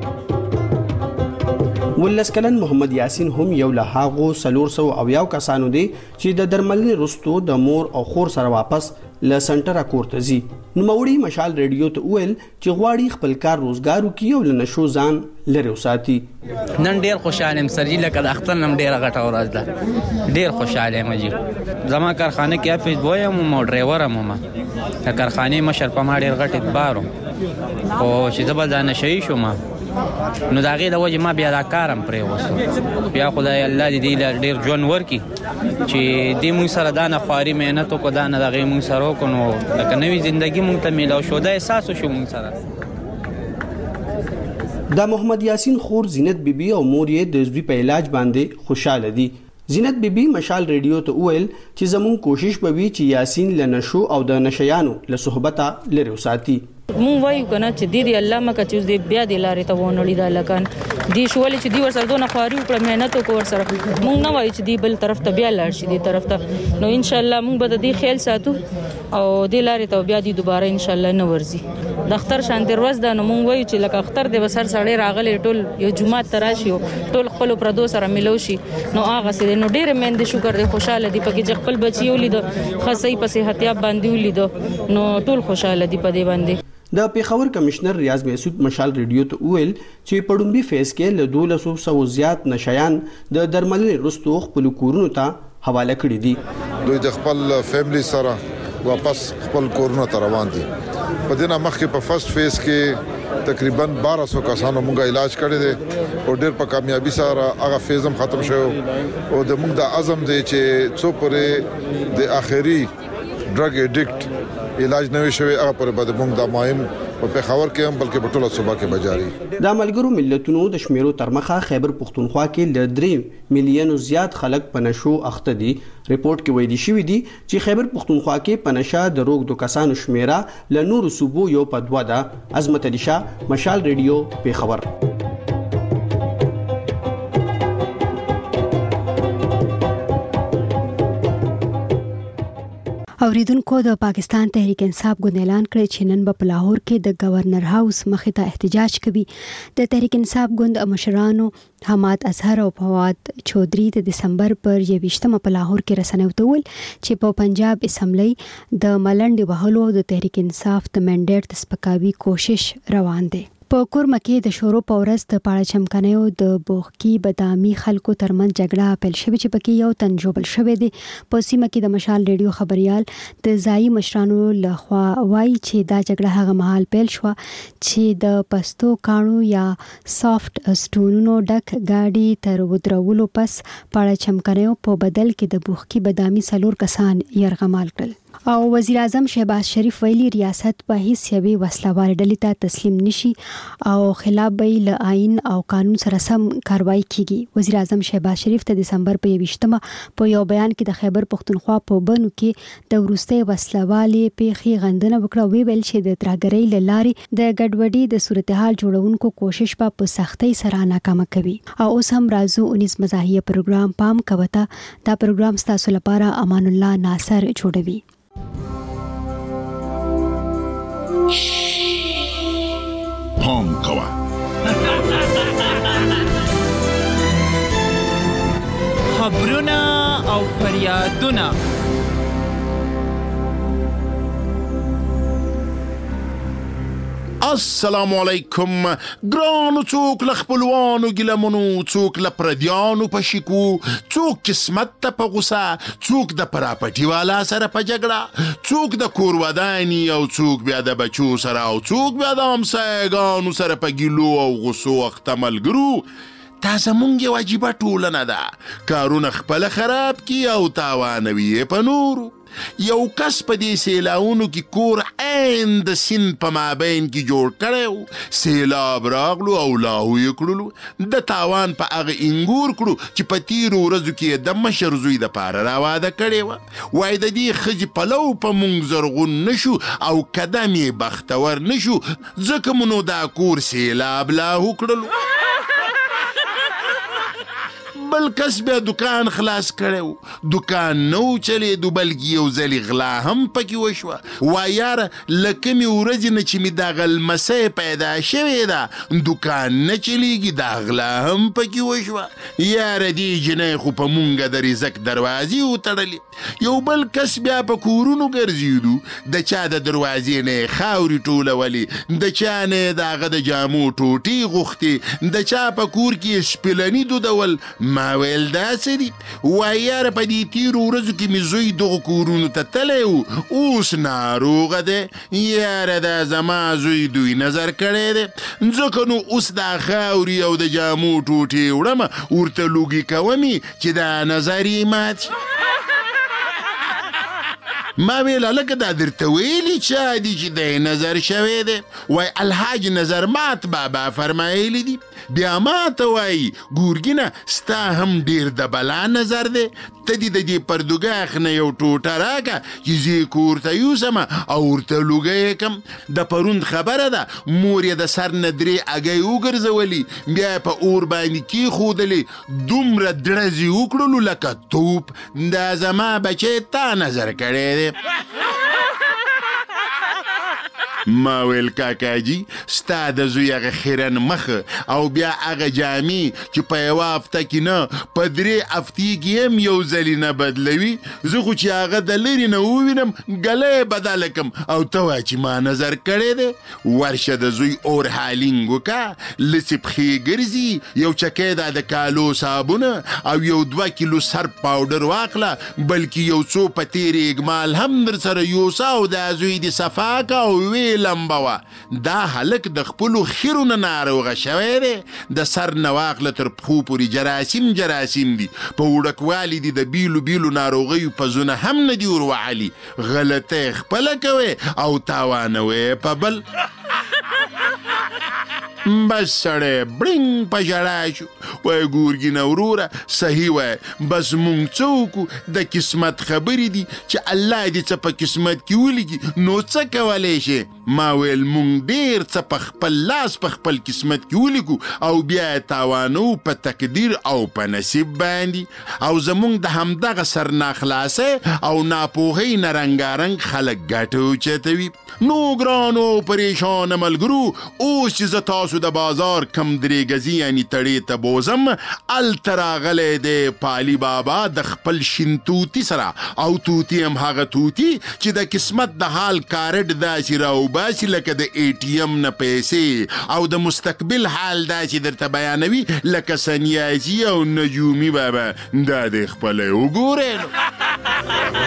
ولس کلن محمد یاسین هم یو له هغو 480 کسانو دی چې د درملنې وروسته د مور او خور سره واپس ل سنټر کور ته ځي. نو موري مشال ریډیو ته ویل چې غواړي خپل کار روزګار وکړي او له نشو ځان لري وساتي. نن ډیر خوشاله ام سرجی لکه د اختر نم ډیر غټه ورځ ده. ډیر خوشاله ام جی. زما کارخانه کې افیس بویم او ډرایور ام ما. د کارخانه مشر په ما ډیر غټ اعتبار او چې زبر ځان شي شوم نو داغه د وجه ما بیا دا کارم پرې وسو. بیا خدای الله دې ډیر ژوند ورکي چې دې مون سره دا نه خواري مهنت کو دا نه دغه مون سره کو نو لکه نوې ژوندۍ مون ته میلاو شو دا احساس شو مون سره. د محمد یاسین خور زینت بیبي او مور یې د زوی په علاج باندې خوشاله دي. زینت بیبي مشال ریډیو ته ویل چې زمون کوشش به وي چې یاسین لنشو او د نشيانو له صحبته لري وساتي. مون وایو کنه چې دی الله مکه چې دې بیا د لارې ته ونړي دا لکان دی شولې چې دی ور سره دونه خواري او مهنت کو ور سره مون نه وایو چې دی بل طرف ته بیا لاړ شي دی طرف ته نو ان شاء الله مون به د دې خیال ساتو او د لارې ته بیا دی دوباره ان شاء الله نه ورزي. د اختر شان د ورځ د نو مون وایو چې لکه اختر د وسر سړی راغلی ټول یو جمعه تراشي ټول خپل پردو سره ملو شي نو هغه سره نو ډېر مند شکر دې خوشاله دي پکې چې خپل بچي ولید خاصي په صحتياب باندې ولید نو ټول خوشاله دي په دې باندې. د پیښور کمشنر ریاض مسعود مشال ریډیو ته ویل چې پړومبي فیز کې له 1200 زیات نشایان د درملنې وروسته خپل کورونو ته حواله کړي دي. دوی د خپل فیملی سره واپس خپل کورونو ته روان دي. په دې نه مخکې په فرست فیز کې تقریبا 1200 کسانو موږ علاج کړی دی او ډېر په کامیابی سره هغه فیز هم ختم شو او د موږ د عزم دی چې څو پرې د آخري ډرګ ایډکټ علاج نه شوی هغه پرې به موږ د مایم په پیښور کې هم بلکې په ټوله صوبه کې بجاري. د ملګرو ملتونو د شمیرو تر مخه خیبر پښتونخوا کې ل 3 میلیونو زیات خلک په نشو اخته دي. ریپورت کې ویلي شوی دی چې خیبر پښتونخوا کې په نشه د روغ د کسانو شمیره ل نورو صوبو یو په 2 ده. عظمت علي شاه، مشال ریډیو، پیښور. اوریدونکو د پاکستان تحریک انصاف ګوند اعلان کړی چې نن په لاهور کې د گورنر هاوس مخې ته احتجاج کوي. د تحریک انصاف ګوند مشرانو حماد اظهر او فواد چودري د دسمبر پر 21 په لاهور کې رسنیو ته ویل چې په پنجاب اسمبلی د ملنډ وهلو د تحریک انصاف د منډیټ د سپکاوي کوشش روان دی. په کورمه کې د شورو په ورځ د پاړه چمکنیو د بوخکی بدامي خلکو ترمن جګړه پیل شوې چې پکې یو تن جوړ شوی دی. په سیمه کې د مشال ریډیو خبريال د ځایي مشرانو لخوا وایي چې دا جګړه هغه مهال پیل شو چې د پستو کانو یا سافټ سټونونو ډک گاډي تر ودرولو پس پاړه چمکنیو په بدل کې د بوخکی بدامي څلور کسان يرغمال کړل. او وزیر اعظم شهباز شریف ویلي ریاست په هیڅ یوې وسلوال ډلې ته تسلیم نشي او خلاف به له آئین او قانون سره سم کاروایی کیږي. وزیر اعظم شهباز شریف ته دسمبر په 21 په یو بیان کې د خیبر پښتونخوا په بنو کې د ورستۍ وسلوالې پیښې غندنه وکړه. ویل چې د ترهګرۍ له لارې د ګډوډۍ د صورتحال جوړونکو کوشش په سختۍ سره ناکامه کوي. او اوس هم راځو 19 مزاحیه پروګرام پام کوته. دا پروګرام ستاسو لپاره امان الله ناصر جوړوي. پام کوه خبرونه او فریادونه السلام علیکم ګرانو. څوک له خپلوانو ګیلمونو، څوک له پردیانو په شکو، څوک قسمت ته په غوسه، څوک د پراپټي والا سره په جګړه، څوک د کور وداني او څوک بیا د بچو سره او څوک بیا د همسایګانو سره په ګیلو او غوسو اخته ملګرو. دا زمونږ یو عجیبه ټولنه ده، کارونه خپله خراب کی او تاوانوي په نورو. یو کس په دې سیلاونو کې کور عین د سیند په مابین کې جوړ کړی، سیلاب راغلو او لاهو یې کړلو، د تاوان په هغه انګور کړو چې په تیرو ورځو کې د مشر زوی دپاره راواده کړې وه. وایي د دې ښځې پلو په مونږ زرغون نشو او قدم یې بختور نشو ځکه مو نو دا کور سیلاب لاهو کړلو. بل کس بیا دکان خلاص کړو، دکان نو چلېدو بلکې یو ځلې غلا هم پکې وشوه. وایاره له کمې ورځې نه چې مې دغه لمسی پیدا شوې ده دکان نه چلیږي، دا غلا هم پکې وشوه. یاره دې جنۍ خو په مونږه د رزق دروازې وتړلې. یو بل کس بیا په کورونو ګرځېدو، د چا د دروازې نه یې خاورې ټولولې، د چا نه یې د هغه د جامو ټوټې غوښتې، د چا په کور کې یې شپلني دودول. ما ویل داسې دي. وایي یاره په دې تیرو ورځو کې مې زوی دغو کورونو ته تلی و، اوس ناروغه دی. یاره دا زما زوی دوی نظر کړی دی، ځکه نو اوس دا خاورې او د جامو ټوټې وړمه ورته لوګي کومې چې دا نظر یې مات شي. ما ویل هلکه دا درته ویلي چا دي چې دی نظر شوی دی؟ وای الحاج نظر مات بابا فرمایلی دي. بیا ما ته وایي ګورګینه ستا هم ډېر د بلا نظر دی، ته دې د دې پردوګاخ نه یو ټوټه راکه چې زه یې کور ته یوسمه او ورته لوګی یې کم. د پروند خبره ده مور یې د سر نه 3 اګۍ وګرځولي، بیا یې په اور باندې کېښودلې، دومره ډړزې وکړلو لکه توپ. دا زما بچی تا نظر کړی دی. ما ویل کاکاجي ستا د زوی هغه خیرن مخ او بیا هغه جامې چې په یوه هفته کې نه په 3 هفتې کې هم یو ځلې نه بدلوي زه خو چې هغه د لرې نه ووینم ګله بدله کم او ته وایه چې ما نظر کړی دی ورشه د زوی اور حالینګ وکړه لسې پښې ګرځي یو چکی دا د کالو صابونه او یو 2 کیلو سر پاوډر واخله بلکې یو څو پتیرې اګمال هم در سره یوسه او دا زوی دې صفا که او ویې لمبوه دا هلک د خپلو خیرونه ناروغه شوی دی د سر نه واخله تر پښو پورې جراثیم دي په وړکوالي دي د بیلو بیلو ناروغیو پزونه هم نه دي وروعلي غلطه یې خپله کوې او تاوانوې په بل بس سړی برنګ په ژړا شو وایي ګورګینه وروره صحیح وایي بس مونږ څه وکړو د قسمت خبرې دي چې الله دې څه په قسمت کې ولیکي نو څه کولی شي ما ویل مونږ ډېر څه په خپل لاس په خپل قسمت کې ولیکو او بیا یې تاوانو په تقدیر او په نصیب باندې او زمونږ د همدغه سرناخلاصۍ او ناپوهۍ نه رنګارنګ خلک ګټه اوچتوي نو ګرانو پریشانه ملګرو اوس چې زه تاسو د بازار کم 3 ګزي یعنی تړې ته بوزم هلته راغلی دی پالي بابا د خپل شین توتي سره او توتي هم هغه توتي چې د قسمت د حال کارډ داسې راوباسي لکه د ATM نه پیسې او د مستقبل حال داسې درته بیانوي لکه سنیازي او نجومي بابا دا د خپله وګورئ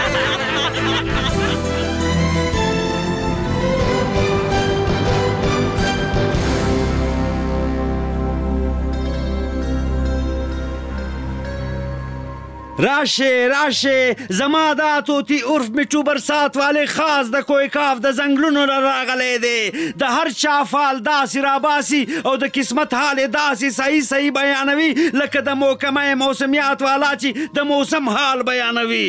راشه زما دا توتی عرف میټو برسات والے خاص د کوی کاف د زنګلونو راغلی دی د هر چا فال داسې راباسي او د قسمت حال داسې صحیح بیانوي لکه د محکمه موسمیات والا چې د موسم حال بیانوي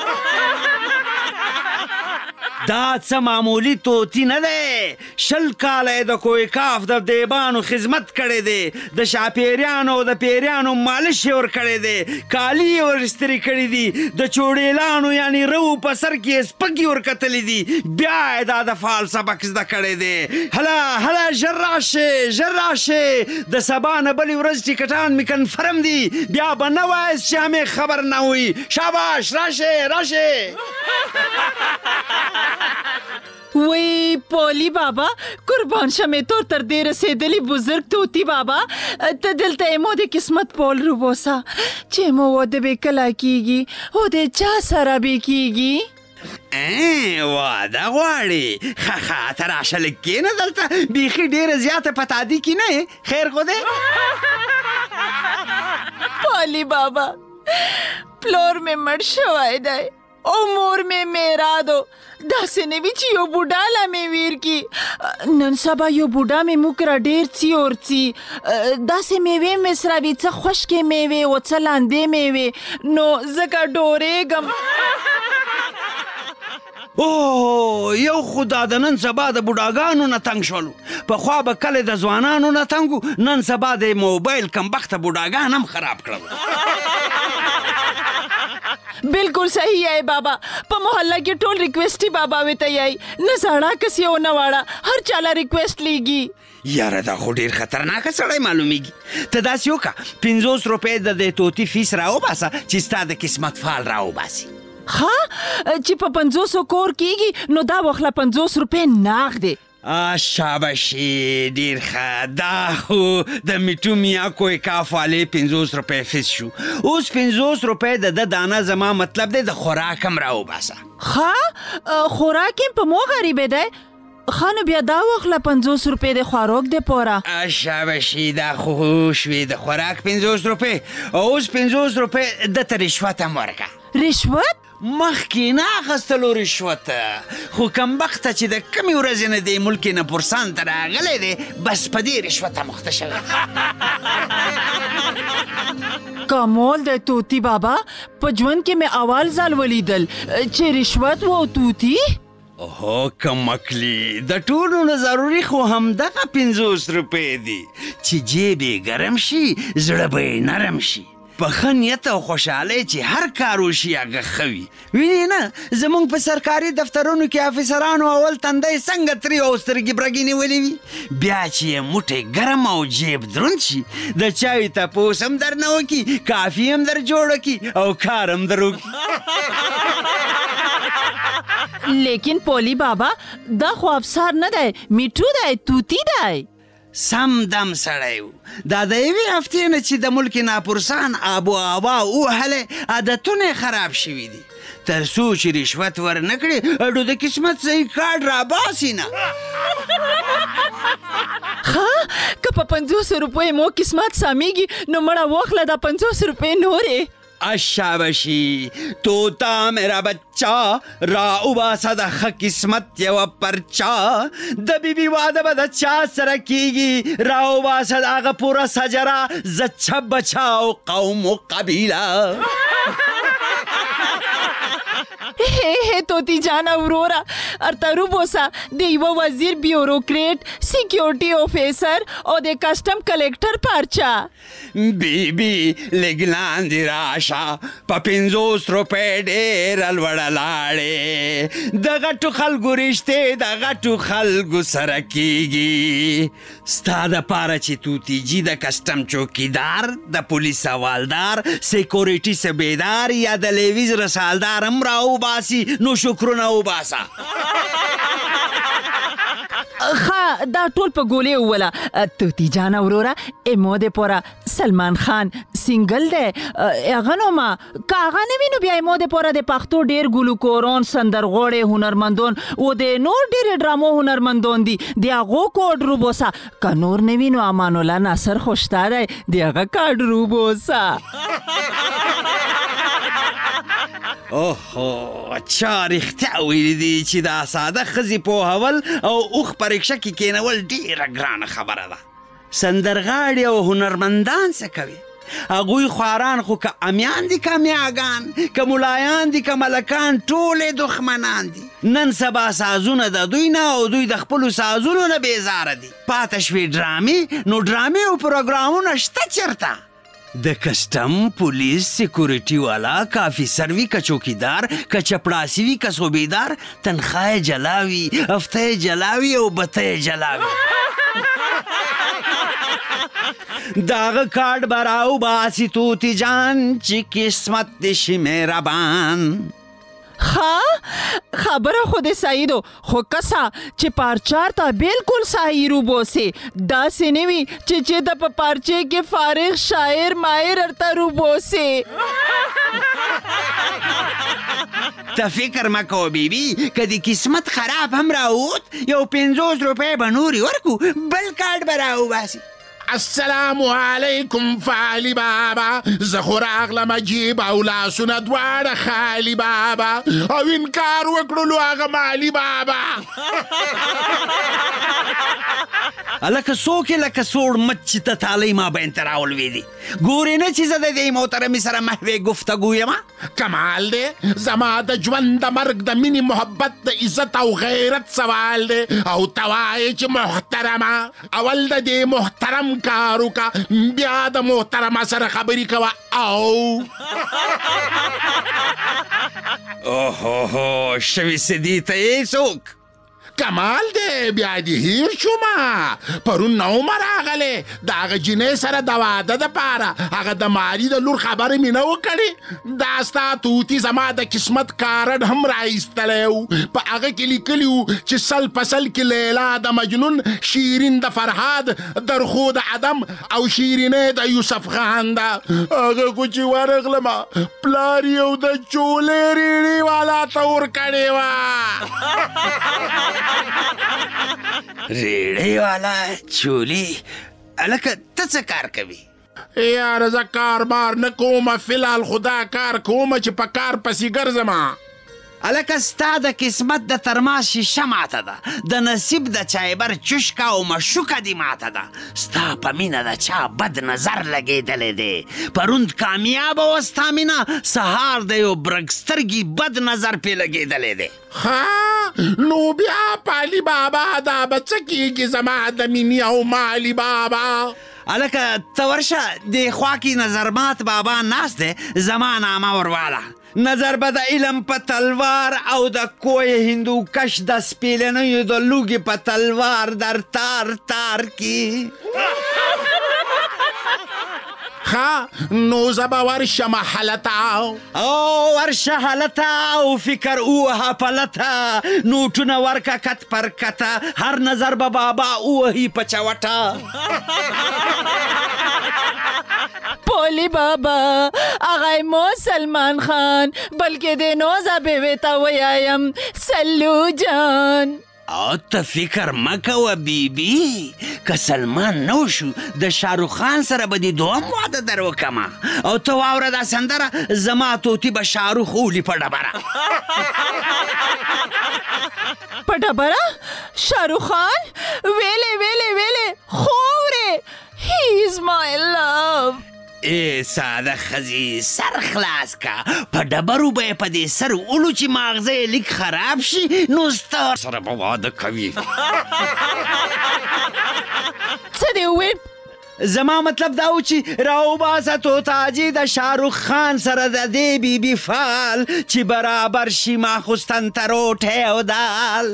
دا څه معمولی توتی نه دی 20 کاله د کوی کاف د دیبانو خدمت کړی دی د شاپیریانو د پیریانو مالش یې ورکړی دی کالي یې ورستري کړي دي د چوړیلانو یعنی رو په سر کې سپکې ورکتلی دي بیا یې دا د فال سبق زده کړی دی هله ژر راشه د سبا نه بلې ورځ ټیکټان مې کنفرم دي بیا به نه وایاست چې همې خبر نه وي شاباش راشه وی پولی بابا قربان شمه تور تر دې رسېدلی بزرگ توتی بابا ته دلته مو د قسمت پول روبوسا چې مو واده به کله کیږي او د چا سره به کیږي واده غواړي ښه ته راشه لږ کښېنه دلته بیخي ډېره زیاته په تادي کې نه خیر خو دی پولی بابا پلور مې مړ شوی دی او مور مې میرا دو داسې نه وي چې یو بوډا لا مې ویر کی نن سبا یو بوډا مې موږ را ډېر څي ورڅي داسې میوې مې سره وي څه خشکې میوې او څه لاندې میوې نو ځکه ډورېږم یو خدا د نن سبا د بوډاګانو نه تنګ شولو پخوا به کله د ځوانانو نه تنګو نن سبا د موبایل کمبخته بوډاګان هم خراب کړل बिल्कुल सही है बाबा په محله کې ټول ریکویسټي بابا وته یای نه زړه کسي او نه واړه هر چاله ریکویسټ لیږي یاره دا خو ډیر خطرناک سړی معلومیږي ته داسې وکړه 50 روپۍ د دې توتی فیس راوباسه چې ستا د قسمت فال راوباسي ها چې په 500 کور کیږي نو دا وخله 50 روپۍ ناغ دی شاباشي ډیر ښه دا خو د میټو میا کوی کاف والے 50 روپۍ فیس شو اوس 50 روپۍ د دانه زما مطلب دی د خوراک هم راوباسه ها خوراک په مو غریبه دی خانو بیا دا وخله 50 روپۍ د خوراک دی پورا شاباشي دا خو شوې د خوراک 50 روپۍ اوس 50 روپۍ د رشوت هم ورکړه رشوت مخکې نه اخیستلو رشوت خو کمبخته چې د کمې ورځې نه دی ملک نه پرسان ته راغلی دی بس په دې رشوته مخته شوی کمال د توتی بابا په ژوند کې مې اول ځل ولیدل چې رشوت و توتی اوهو کمکلی د ټولو نه ضروري خو همدغه 50 روپۍ دي چې جیب یې ګرم شي زړه به یې نرم شي په ښه نیت او خوشحالۍ چې هر کار وشي هغه ښه وي. وینې نه زموږ په سرکاري دفترونو کې افیسرانو اول تندی څنګه ترې او سترګې برګې نیولې وي، بیا چې یې موټی ګرم او جیب دروند شي د چای تپوس هم در نه وکړي، کافي هم در جوړه کړي او کار هم در وکړي. لیکن پولی بابا دا خو افسر نه دی، میټو دی، توتی دی. سم دم سړی و. دا د یوې هفتې نه چې د ملک ناپرسان آب و هوا ووهلی عادتونه یې خراب شوي دي، تر څو چې رشوت ور نه کړي اډو د قسمت صحیح کارډ راباسي نه. ښه که په 500 روپۍ مو قسمت سمیږي نو مړه واخله دا 500 روپۍ نورې. اشابشی توتا میرا بچہ را اوباسا د ښه قسمت یوه پرچا، د بیبي واده به د چا سره کیږي، را اوباسا د هغه پوره سجره زچه بچا او قوم و قبیله. हे तोती जाना उरोरा अरतरू बोसा दे युवा वजीर ब्यूरोक्रेट सिक्योरिटी ऑफिसर और दे कस्टम कलेक्टर परचा बीबी लेगलान दी राशा पा 500 रुपए ढेर अलवड़ा लाड़े दगटू खलगु रिश्ते दगटू खलगु सरकीगी स्ता द पारा ची तूती जी द कस्टम चौकीदार द पुलिस हवालदार सिक्योरिटी सेबेदार या द लेवीज रसालदार امراو باسی نو شکرونه وباسا. ښه دا ټول په ګولې ووله. توتی جانه وروره ایمو د پوره سلمان خان سینګل دی هغه نو ما که هغه نه وي نو بیا ایمو د پوره د پښتو ډېر ګلوکوران سندرغوړې هنرمندون و د نور ډېرې ډرامو هنرمندون دي د هغو کوډ روبوسه که نور نه وي نو امان الله ناصر خو شته دی د هغه کاډ روبوسه. اوهو چا رښتیا ویلي دي چې دا ساده ښځې پوهول او اوښ په رکشه کې کینول ډېره ګرانه خبره ده. سندرغاړي او هنرمندان څه کوي؟ هغوی خواران خو که امیان دي که میاګان که ملایان دي که ملکان ټولې دښمنان دي. نن سبا سازونه د دوی نه او دوی د خپلو سازونو نه بېزاره دي. پاته شوې ډرامې نو ډرامې او پروګرامونه شته چېرته؟ د کسټم پولیس سیکورټي والا که افیسر وي که چوکیدار که چپړاسي وي که صوبیدار تنخواه یې جلا وي هفته یې جلا وي او بته یې جلا وي. د هغه کارډ به راوباسي توتي جان چې قسمت دې شي مهربان. ها خبره خود سعیدو خو کسا چې پارچار ته بالکل صحیح رو بوسه دا سنوي چې د په پارچه کې فارغ شاعر ماهر ارته رو بوسه. ته فکر مکو بیبي که د قسمت خراب هم راووت یو 500 روپۍ به نورې ورکو بل کارډ به راوباسي. السلام علیکم فعلی بابا زه خو راغلم جیب او لاسونه دواړه خالي بابا او انکار وکړلو هغه مالي بابا. لکه څوک یې لکه سوړ مچ چې ته تالی ما به انته راولوېدې ګورې نه چې زه د دې محترمې سره محوې گفتګو یمه. کمال دی زما د ژوند د مرګ د مینې محبت د عزت او غیرت سوال دی او ته وایې چې محترمه اول د دې محترم کار وکړه بیا د محترمه سره خبرې کوه او اوهو شوي څه دي ته یې څوک کمال دی بیا دې هیر شومه پرون نومه راغلی د هغه جینۍ سره د واده دپاره هغه د ماري د لور خبرې مې نه وکړې دا ستا توتي زما د قسمت کارډ هم راایستلی و په هغه کې لیکلي و چې سل په سل کې لیلا د مجنون شیرین د فرهاد درخو د عدم او شیرینې د یوسف خان ده هغه خو چې ورغلمه پلار یو د چولې ریړې والا ته ورکړې وه. ریړې والا چولی هلکه ته څه کار کوي؟ یاره زه کار بار نه کومه فلحال خو دا کار کومه چې په کار پسې ګرځمه. هلکه ستا د قسمت د ترماس شیشه ماته ده د نصیب د چایبر چشکه او مشوکه دې ماته ده ستا په مینه د چا بد نظر لګېدلی دی پروند کامیابه وه ستا مینه سهار د یو برګسترګي بد نظر پې لګېدلی دی. ها نو بیا پالي بابا دا به څه کېږي زما د مینې او مالي بابا؟ الکه ته ورشه د خوا کې نظرمات بابا ناست دی زما نامه ورواله نظر به د علم په تلوار او د کوی هندوکش د سپېلنیو د لوږې په تلوار در تار تار کی نو زبا ورشه حالتا او ورشه حالتا او فکر اوها پلتا نوټونه ورکه کت پر کته هر نظر به بابا اوهی په چوټه پولی بابا آغای مو سلمان خان بلکې د نوزه بیوی ته ویایم سلو جان او ته فکر مکوه بیبي که سلمان نو شو د شاروخ خان سره به د دوم واده در وکمه او ته واوره دا سندره زما طوطي به شاروخ اولی په ډبره په ډبره شاروخ خان ویلې خوره هی از مای لو ای ساده خزی سر خلاص کا په ډبرو به په دې سر اولو چې ماغزه لیک خراب شي نو ستا سره به واده کوي څه دی ویل زما مطلب دا و چې راوباسه توتاجي د شاروخ خان سره د دې بیبي فال چې برابر شي ماخوستن ته روټۍ او دال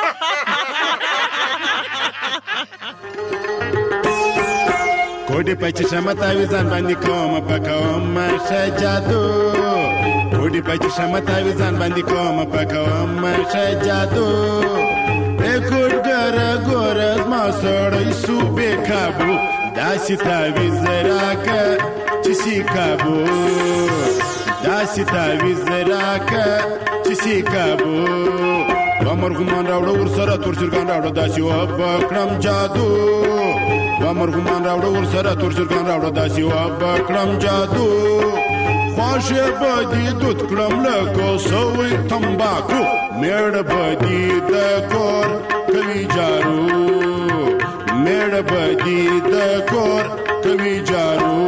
کوډې په چشمه تاویزان باندې کوم پکوم شه جادو کوډې په چشمه تاویزان باندې کوم پکوم شه جادو کوډ ګره ما سړی سو به کابو داسې تاویز راکه چې سی کابو داسې تاویز راکه چې سی کابو ومرغمان راوړو ورسره تور چرګان راوړو داسې وبکړم جادو ومرغمان راوړو ورسره تور چرګان راوړو داسې وبکړم جادو خواشه بدي دود کړم لکه سوی تمباکو میړه بدي د کور کوي جارو میړه بدي د کور کوي جارو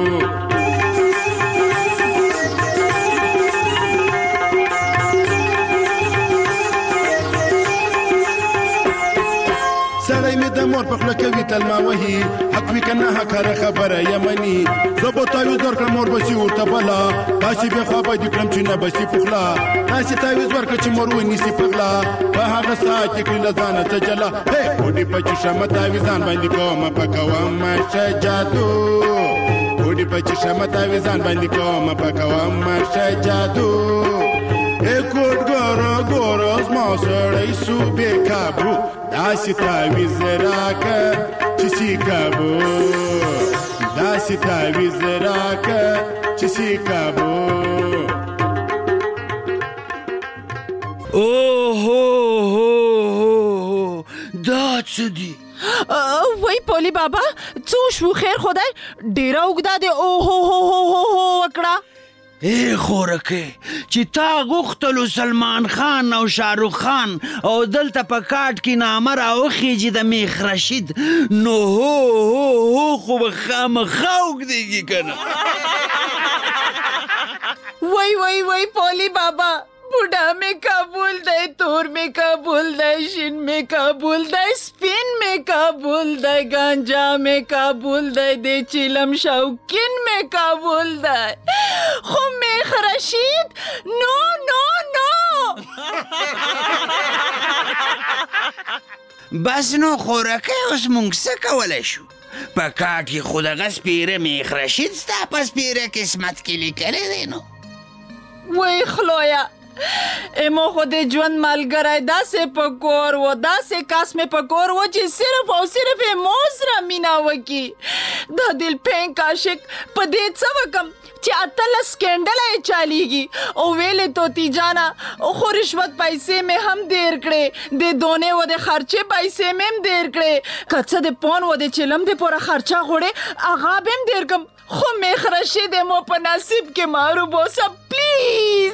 سړی مې د مور په خوله کوي تل ما وهي حق وي که نه حقاره خبره یمني زه به تاویز درکړم مور به سي ورته بله داسې بې خوا به دې کړم چې نه به سي پخله داسې تاویز ورکړه چې مور ونیسي په غلا په هغه ساعت کې کړي له ځانه څه جلا کوډې په چشمه تاویزان باندې کومه پکوم شه جادو کوډې په چشمه تاویزان باندې کومه پکوم شه جادو کوډ ګوره زما سړی سو بې کابو داسې تاویز راکه چې سی کابو داسې تاویز راکه چې سی کابو اوهو دا څه دي وای پولی بابا څه شو خیر خدای ډیره اوږده دی اوهو وکړه ای خورکې چې تا غوښتلو سلمان خان او شاروخ خان او دلته په کاټ کې نامه راوخیږي د میخ رشید نو هو خو به خامخا اوږدېږي که نه وای پولی بابا بوډا میں قبول دی تور میں قبول دی شین میں قبول دی سپین میں قبول دی گانجا میں قبول دی دی چیلم شوکین میں قبول دی خو میخ رشید نو بس نو خورکه اوس مونږ څه کولی شو په کاټ کې خو دغه سپیره میخ رشید ستا په سپیره قسمت کې لیکلی دی نو وای خلویا امو خو د ژوند ملګری داسې په کور و داسې کس مې په کور و چې صرف او صرف امو سره مینه وکړي د دل پینک عاشق په دې څه وکم چې اتلس کینډله یې چالیږي او ویلې توتی جانا خو رشوت پیسې مې هم دیر کړې د دونې و د خرچې پیسې مې هم دیر کړې که څه د پون و د چلم د پوره خرچه غوړې هغه به هم دیر کم خو میخ رشید مو په نصیب کې مارو بوسه پلیز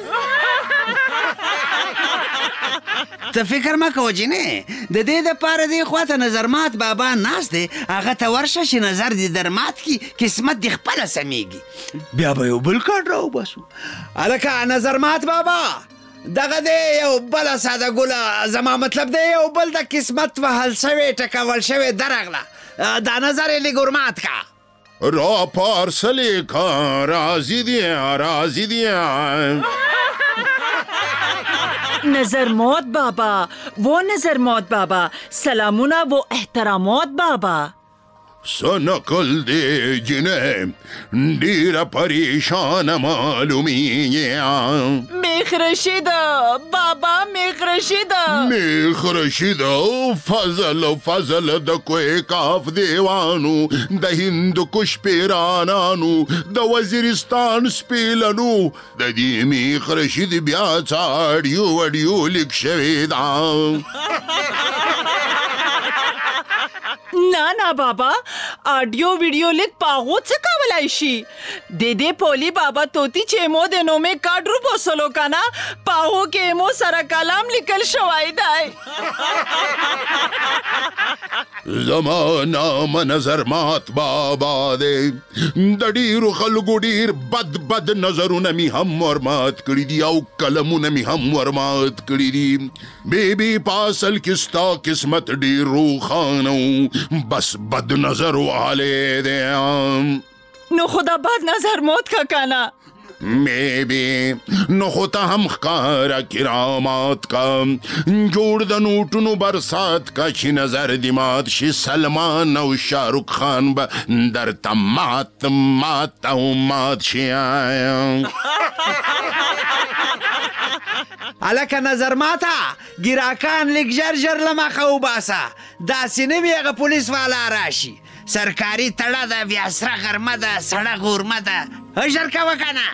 ته فکر مه کوه جینې د دې دپاره دې خواته نظرمات بابا ناست دی هغه ته ورشه چې نظر دې درمات کي قسمت دې خپله سمیږي بیا به یو بل کارت راوباسو هلکه نظرمات بابا دغه دی یو بله ساده ګله زما مطلب دی یو بل د قسمت وهل شوې ټکول شوې درغله دا نظر یې لږ ورمات کا. را پارسل کا راضی دیا نظر موت بابا، وہ نظر موت بابا، سلامونا وہ احترامات بابا. سنقل دے جنہیں ڈیرا پریشان معلومی. میخ رشیدہ بابا، میخ رشیدہ فضل د کوئی کاف دیوانو د هند کش پیرانانو د وزیرستان سپیلنو د دې میخ رشید بیا چاړیو وډیو لیک شوی دا. ना बाबा, ऑडियो वीडियो लिख पागोत से कावलाइशी दे दे पोली बाबा तोती चेमो देनो में काडरू बोसलो का ना पागो के एमो सारा कलाम लिखल शवाई दाए. जमाना मनजर मात बाबा दे दडीर खलगुडीर बद नजरुन मी हम वर मात कड़ी दी औ कलमुन मी हम वर मात कड़ी दी. बेबी पासल किस्ता किस्मत डीरू खानू बस बद नजर वाले दे. नो खुदा बद नजर मौत का काना मेबी न होता हम खारा किरामात का जोड़ द नोटनु बरसात का शी नजर दिमात शी सलमान और शाहरुख खान ब दर मात शी आया. अलका नजर माता गिराकान लिख जर लमा खाऊ बासा दासी ने भी अगर पुलिस वाला राशि सरकारी तड़ा दा व्यासरा गर्मा दा सड़ा गुरमा दा हशर का वकाना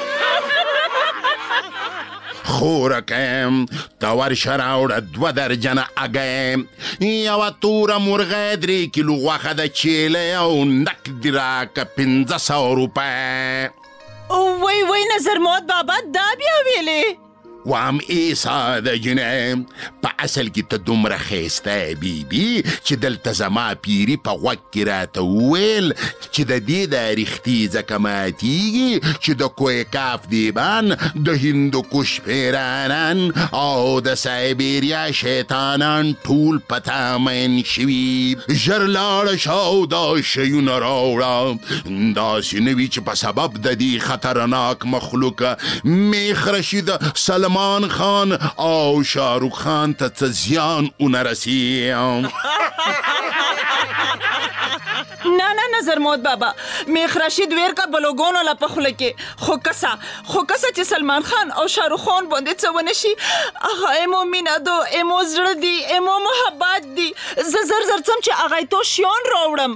خورکم تاور شراوڑ دو درجن اگم یو تورا مرغه 3 کیلو غوښه د چیله او نک دراک 1500 روپے. وای نظر موت بابا دا بیا ویلې وام ایسا د جنه په اصل کې ته دومره خیسته بیبي چې دلته زما پیری په غوږ کې راته وویل چې د دې د ریختي ځکه ماتیږي چې د کوی کاف دیبان د هندوکش پیرانان او د سایبیریا شیطانان ټول په تا مین شوي. ژر لاړه شه او دا شیونه راوړه داسې نه وي چې په سبب د دې خطرناک مخلوق میخ رشید سلمان خان او شاهروخ خان ته څه زیان ونه رسي. نه نظر موت بابا میخ رشید ویر کا بلوگونو لا پخله کې خو کسا چې سلمان خان او شاهروخ خان باندې څه ونشي هغه ایمو مینا دو ایمو زړه دی ایمو محبت دی زر څم چې هغه تو شیون راوړم.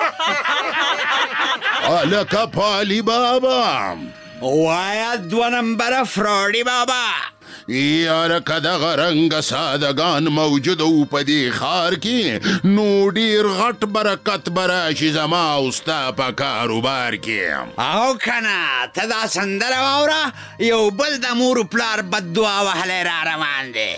الکا پالی بابا وایا 2 نمبر فراډي بابا یاره که دغه رنګه سادهګان موجود و په دې ښار کې نو ډېر غټ برکت به راشي زما او ستا په کاروبار کې. او کنه ته دا سندره واوره یو بل د مور پلار بددعا وهلی را روان دی.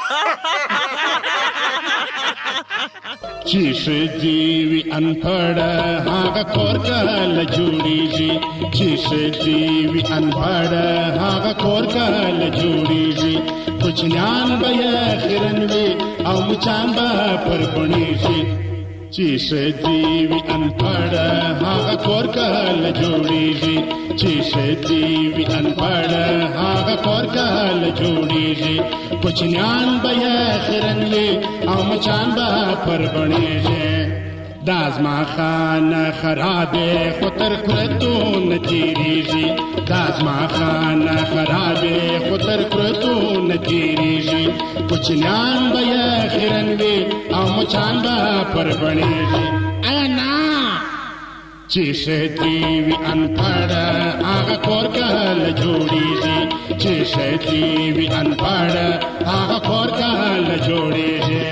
چې ښځې وي انپړه هغه کور کله جوړېږي چې ښځې وي انپړه هغه کور کله جوړېږي. کوچنیان به یې خیرن وي او مچان به پر بڼېږي. چې ښځې وي انپړه هغه کور کله جوړېږي چې ښځې وي انپړه هغه کور کله جوړېږي. کوچنیان به یې خیرن وي او مچان به پر بڼېږي. دا زما خانه خرابې خو تر کرتو نه تېرېږي. دا زما خانه خرابې خو تر کرتو نه تېرېږي. کوچنیان به یې خیرن وي او مچان به پر بڼېږي. ایا نه چې ښځې وي انپړه هغه کور کله جوړېږي چې ښځې وي انپړه هغه کور کله جوړېږي.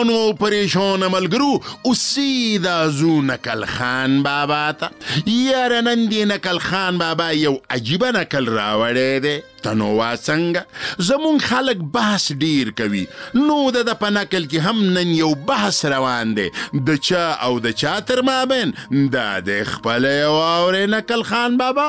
روانو او پریشان ملګرو اوسې دا زو نکل خان بابا ته. یاره نن دې نکل خان بابا یو عجیبه نکل راوړی دی. تنو وا څنګه زمونږ خلک بحث ډیر کوي، نو د په نکل کې هم نن یو بحث روان دی د چا او د چا تر مابین. دا د خپل یو اورې نکل خان بابا.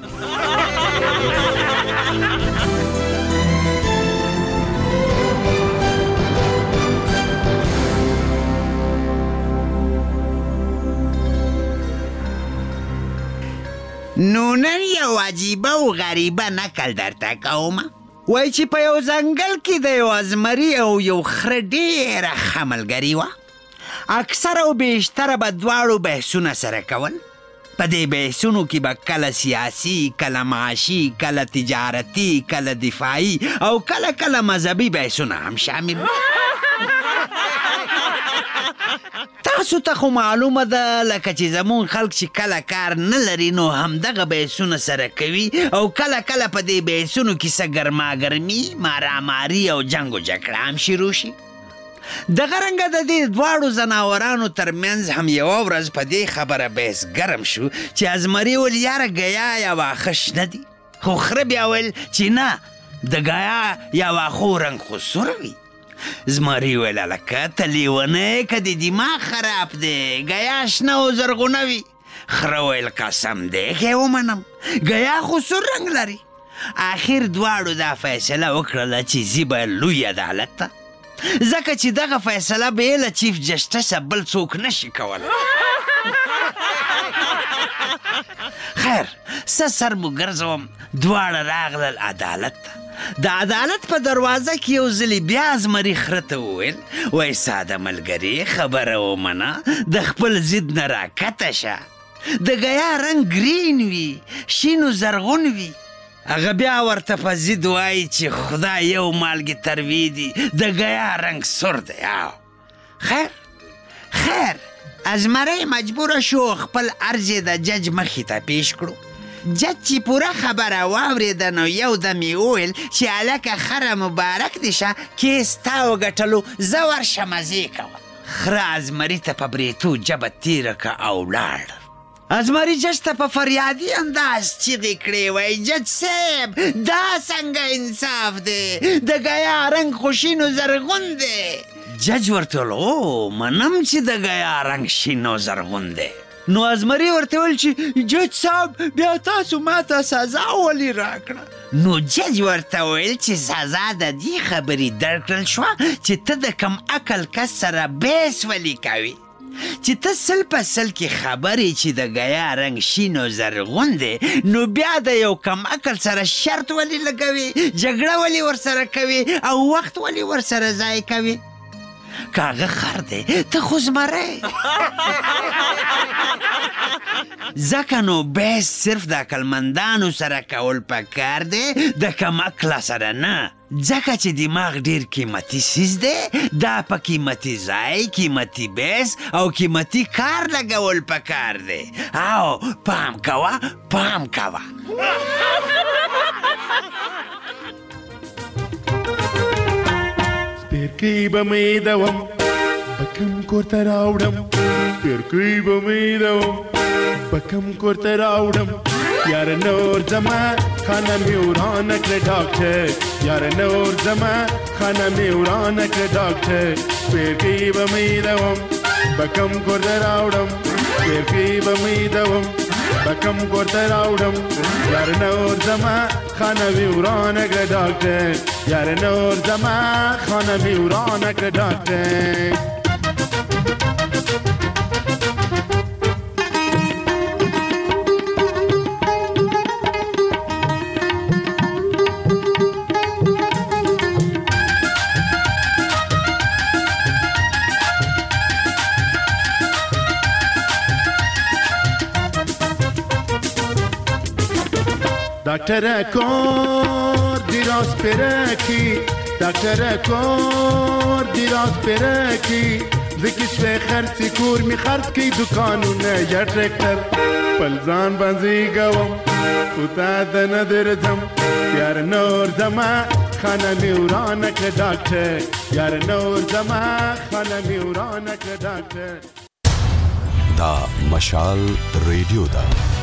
نو نن یو عجیبه و غریبه نکل درته کومه. وای چې په یو ځنګل کې د یو ازمري او یو خره ډېره ښه ملګري وه. اکثره او بیشتره به دواړو بحثونه سره کول. په دې بحثونو کې به کله سیاسي، کله معاشي، کله تجارتي، کله دفاعي او کله مذهبي بحثونه هم شامل وو. تاسو ته خو معلومه ده لکه چې زمون خلک چې کله کار نه لري نو همدغه بحثونه سره کوي او کله په دې بحثونو کې څه ګرماګرمي، ماراماري او جنګ و جګړه هم شروع شي. دغه رنګه د دې دواړو ځناورانو ترمنځ هم یوه ورځ په دې خبره بحث ګرم شو چې ازمري ویل یاره ګیا یا واښه شنه دي، خو خره بیا ویل چې نه د ګیا یا واښو رنګ خو سور وي. زمري ویل هلکه ته لیونی که د دماغ خراب دی، ګیا شنه او زرغونه وي. خره ویل قسم دی که ومنم، ګیا خو سور رنګ لري. آخر دواړو دا فیصله وکړله چې ځي به لوی عدالت ته، ځکه چې دغه فیصله به یې له چیف جسټسه بل څوک نشي کولی. خیر څه سر مو ګرځوم، دواړه راغلل عدالت ته. د عدالت په دروازه کې یو ځلې بیا زمري خره ته وویل وای ساده ملګري خبره ومنه، د خپل ضد نه راکته شه. د ګیا رنګ ګرین وي، شین و زرغون وي. هغه بیا ورته په ضد وایي چې خدای یو مالګې تروی دي، د ګیا رنګ سور دی. خیر ازمري مجبوره شو خپل عرض د جج مخې ته پیش کړو. جج چې پوره خبره واورېده نو یو دم یې وویل چې هلکه خره مبارک دې شه، کیس تا وګټلو، زه ورشه مزې کوه. خره ازمري ته په بریتو جبه تیره که او لاړ. ازمري جج ته په فریادي انداز چیغې کړې وای جج صاحب دا څنګه انصاف دی، د ګیا رنګ خو شین و زرغون دی. جج ورته ویل او منم چې د ګیا رنګ شین و زرغون دی. نو ازمري ورته ویل چې جج صاحب بیا تاسو ماته سزا ولې راکړه؟ نو جج ورته ویل چې سزا د دې خبرې درکړل شوه چې ته د کم عقل کس سره بحث ولې کوې، چې ته سل په سل کې خبرې چې د ګیا رنګ شین و زرغون دی، نو بیا د یو کم عقل سره شرط ولې لګوې، جګړه ولې ورسره کوې او وخت ولې ورسره ضایع کوې؟ که هغه خر دی ته خو زمری. ځکه نو بحث صرف د عقلمندانو سره کول پکار دی، د کم عقله سره نه، ځکه چې دماغ ډیر قیمتي څیز دی. دا په قیمتي ځای، قیمتي بحث او قیمتي کار لګول پکار دی. او پام کوه پام کوه. سپیرکی به می دوم بکم کورته راوړم، سپیرکی به می دوم بکم کورته راوړم. یار نور زما خانه می ورانه کړه ډاکټر، یار نور زما خانه می ورانه کړه ډاکټر. سپیرکی به می دوم بکم کورته راوړم، سپیرکی به می دوم بکم کورته راوړم. یار نور زما خانه می ورانه کړه ډاکټر، یار نور زما خانه می ورانه کړه ډاکټر. دکتر کور دیراز پرکی، دکتر کور دیراز پرکی، زکیسه خرڅ کور می خرڅ کی دکانونه یا ټریکټر پلزان باندې گوم خدا د نظر زم یار نور زما خانه می ورانه ک ډاکټر یار نور زما خانه می ورانه ک ډاکټر دا مشال ریډیو دا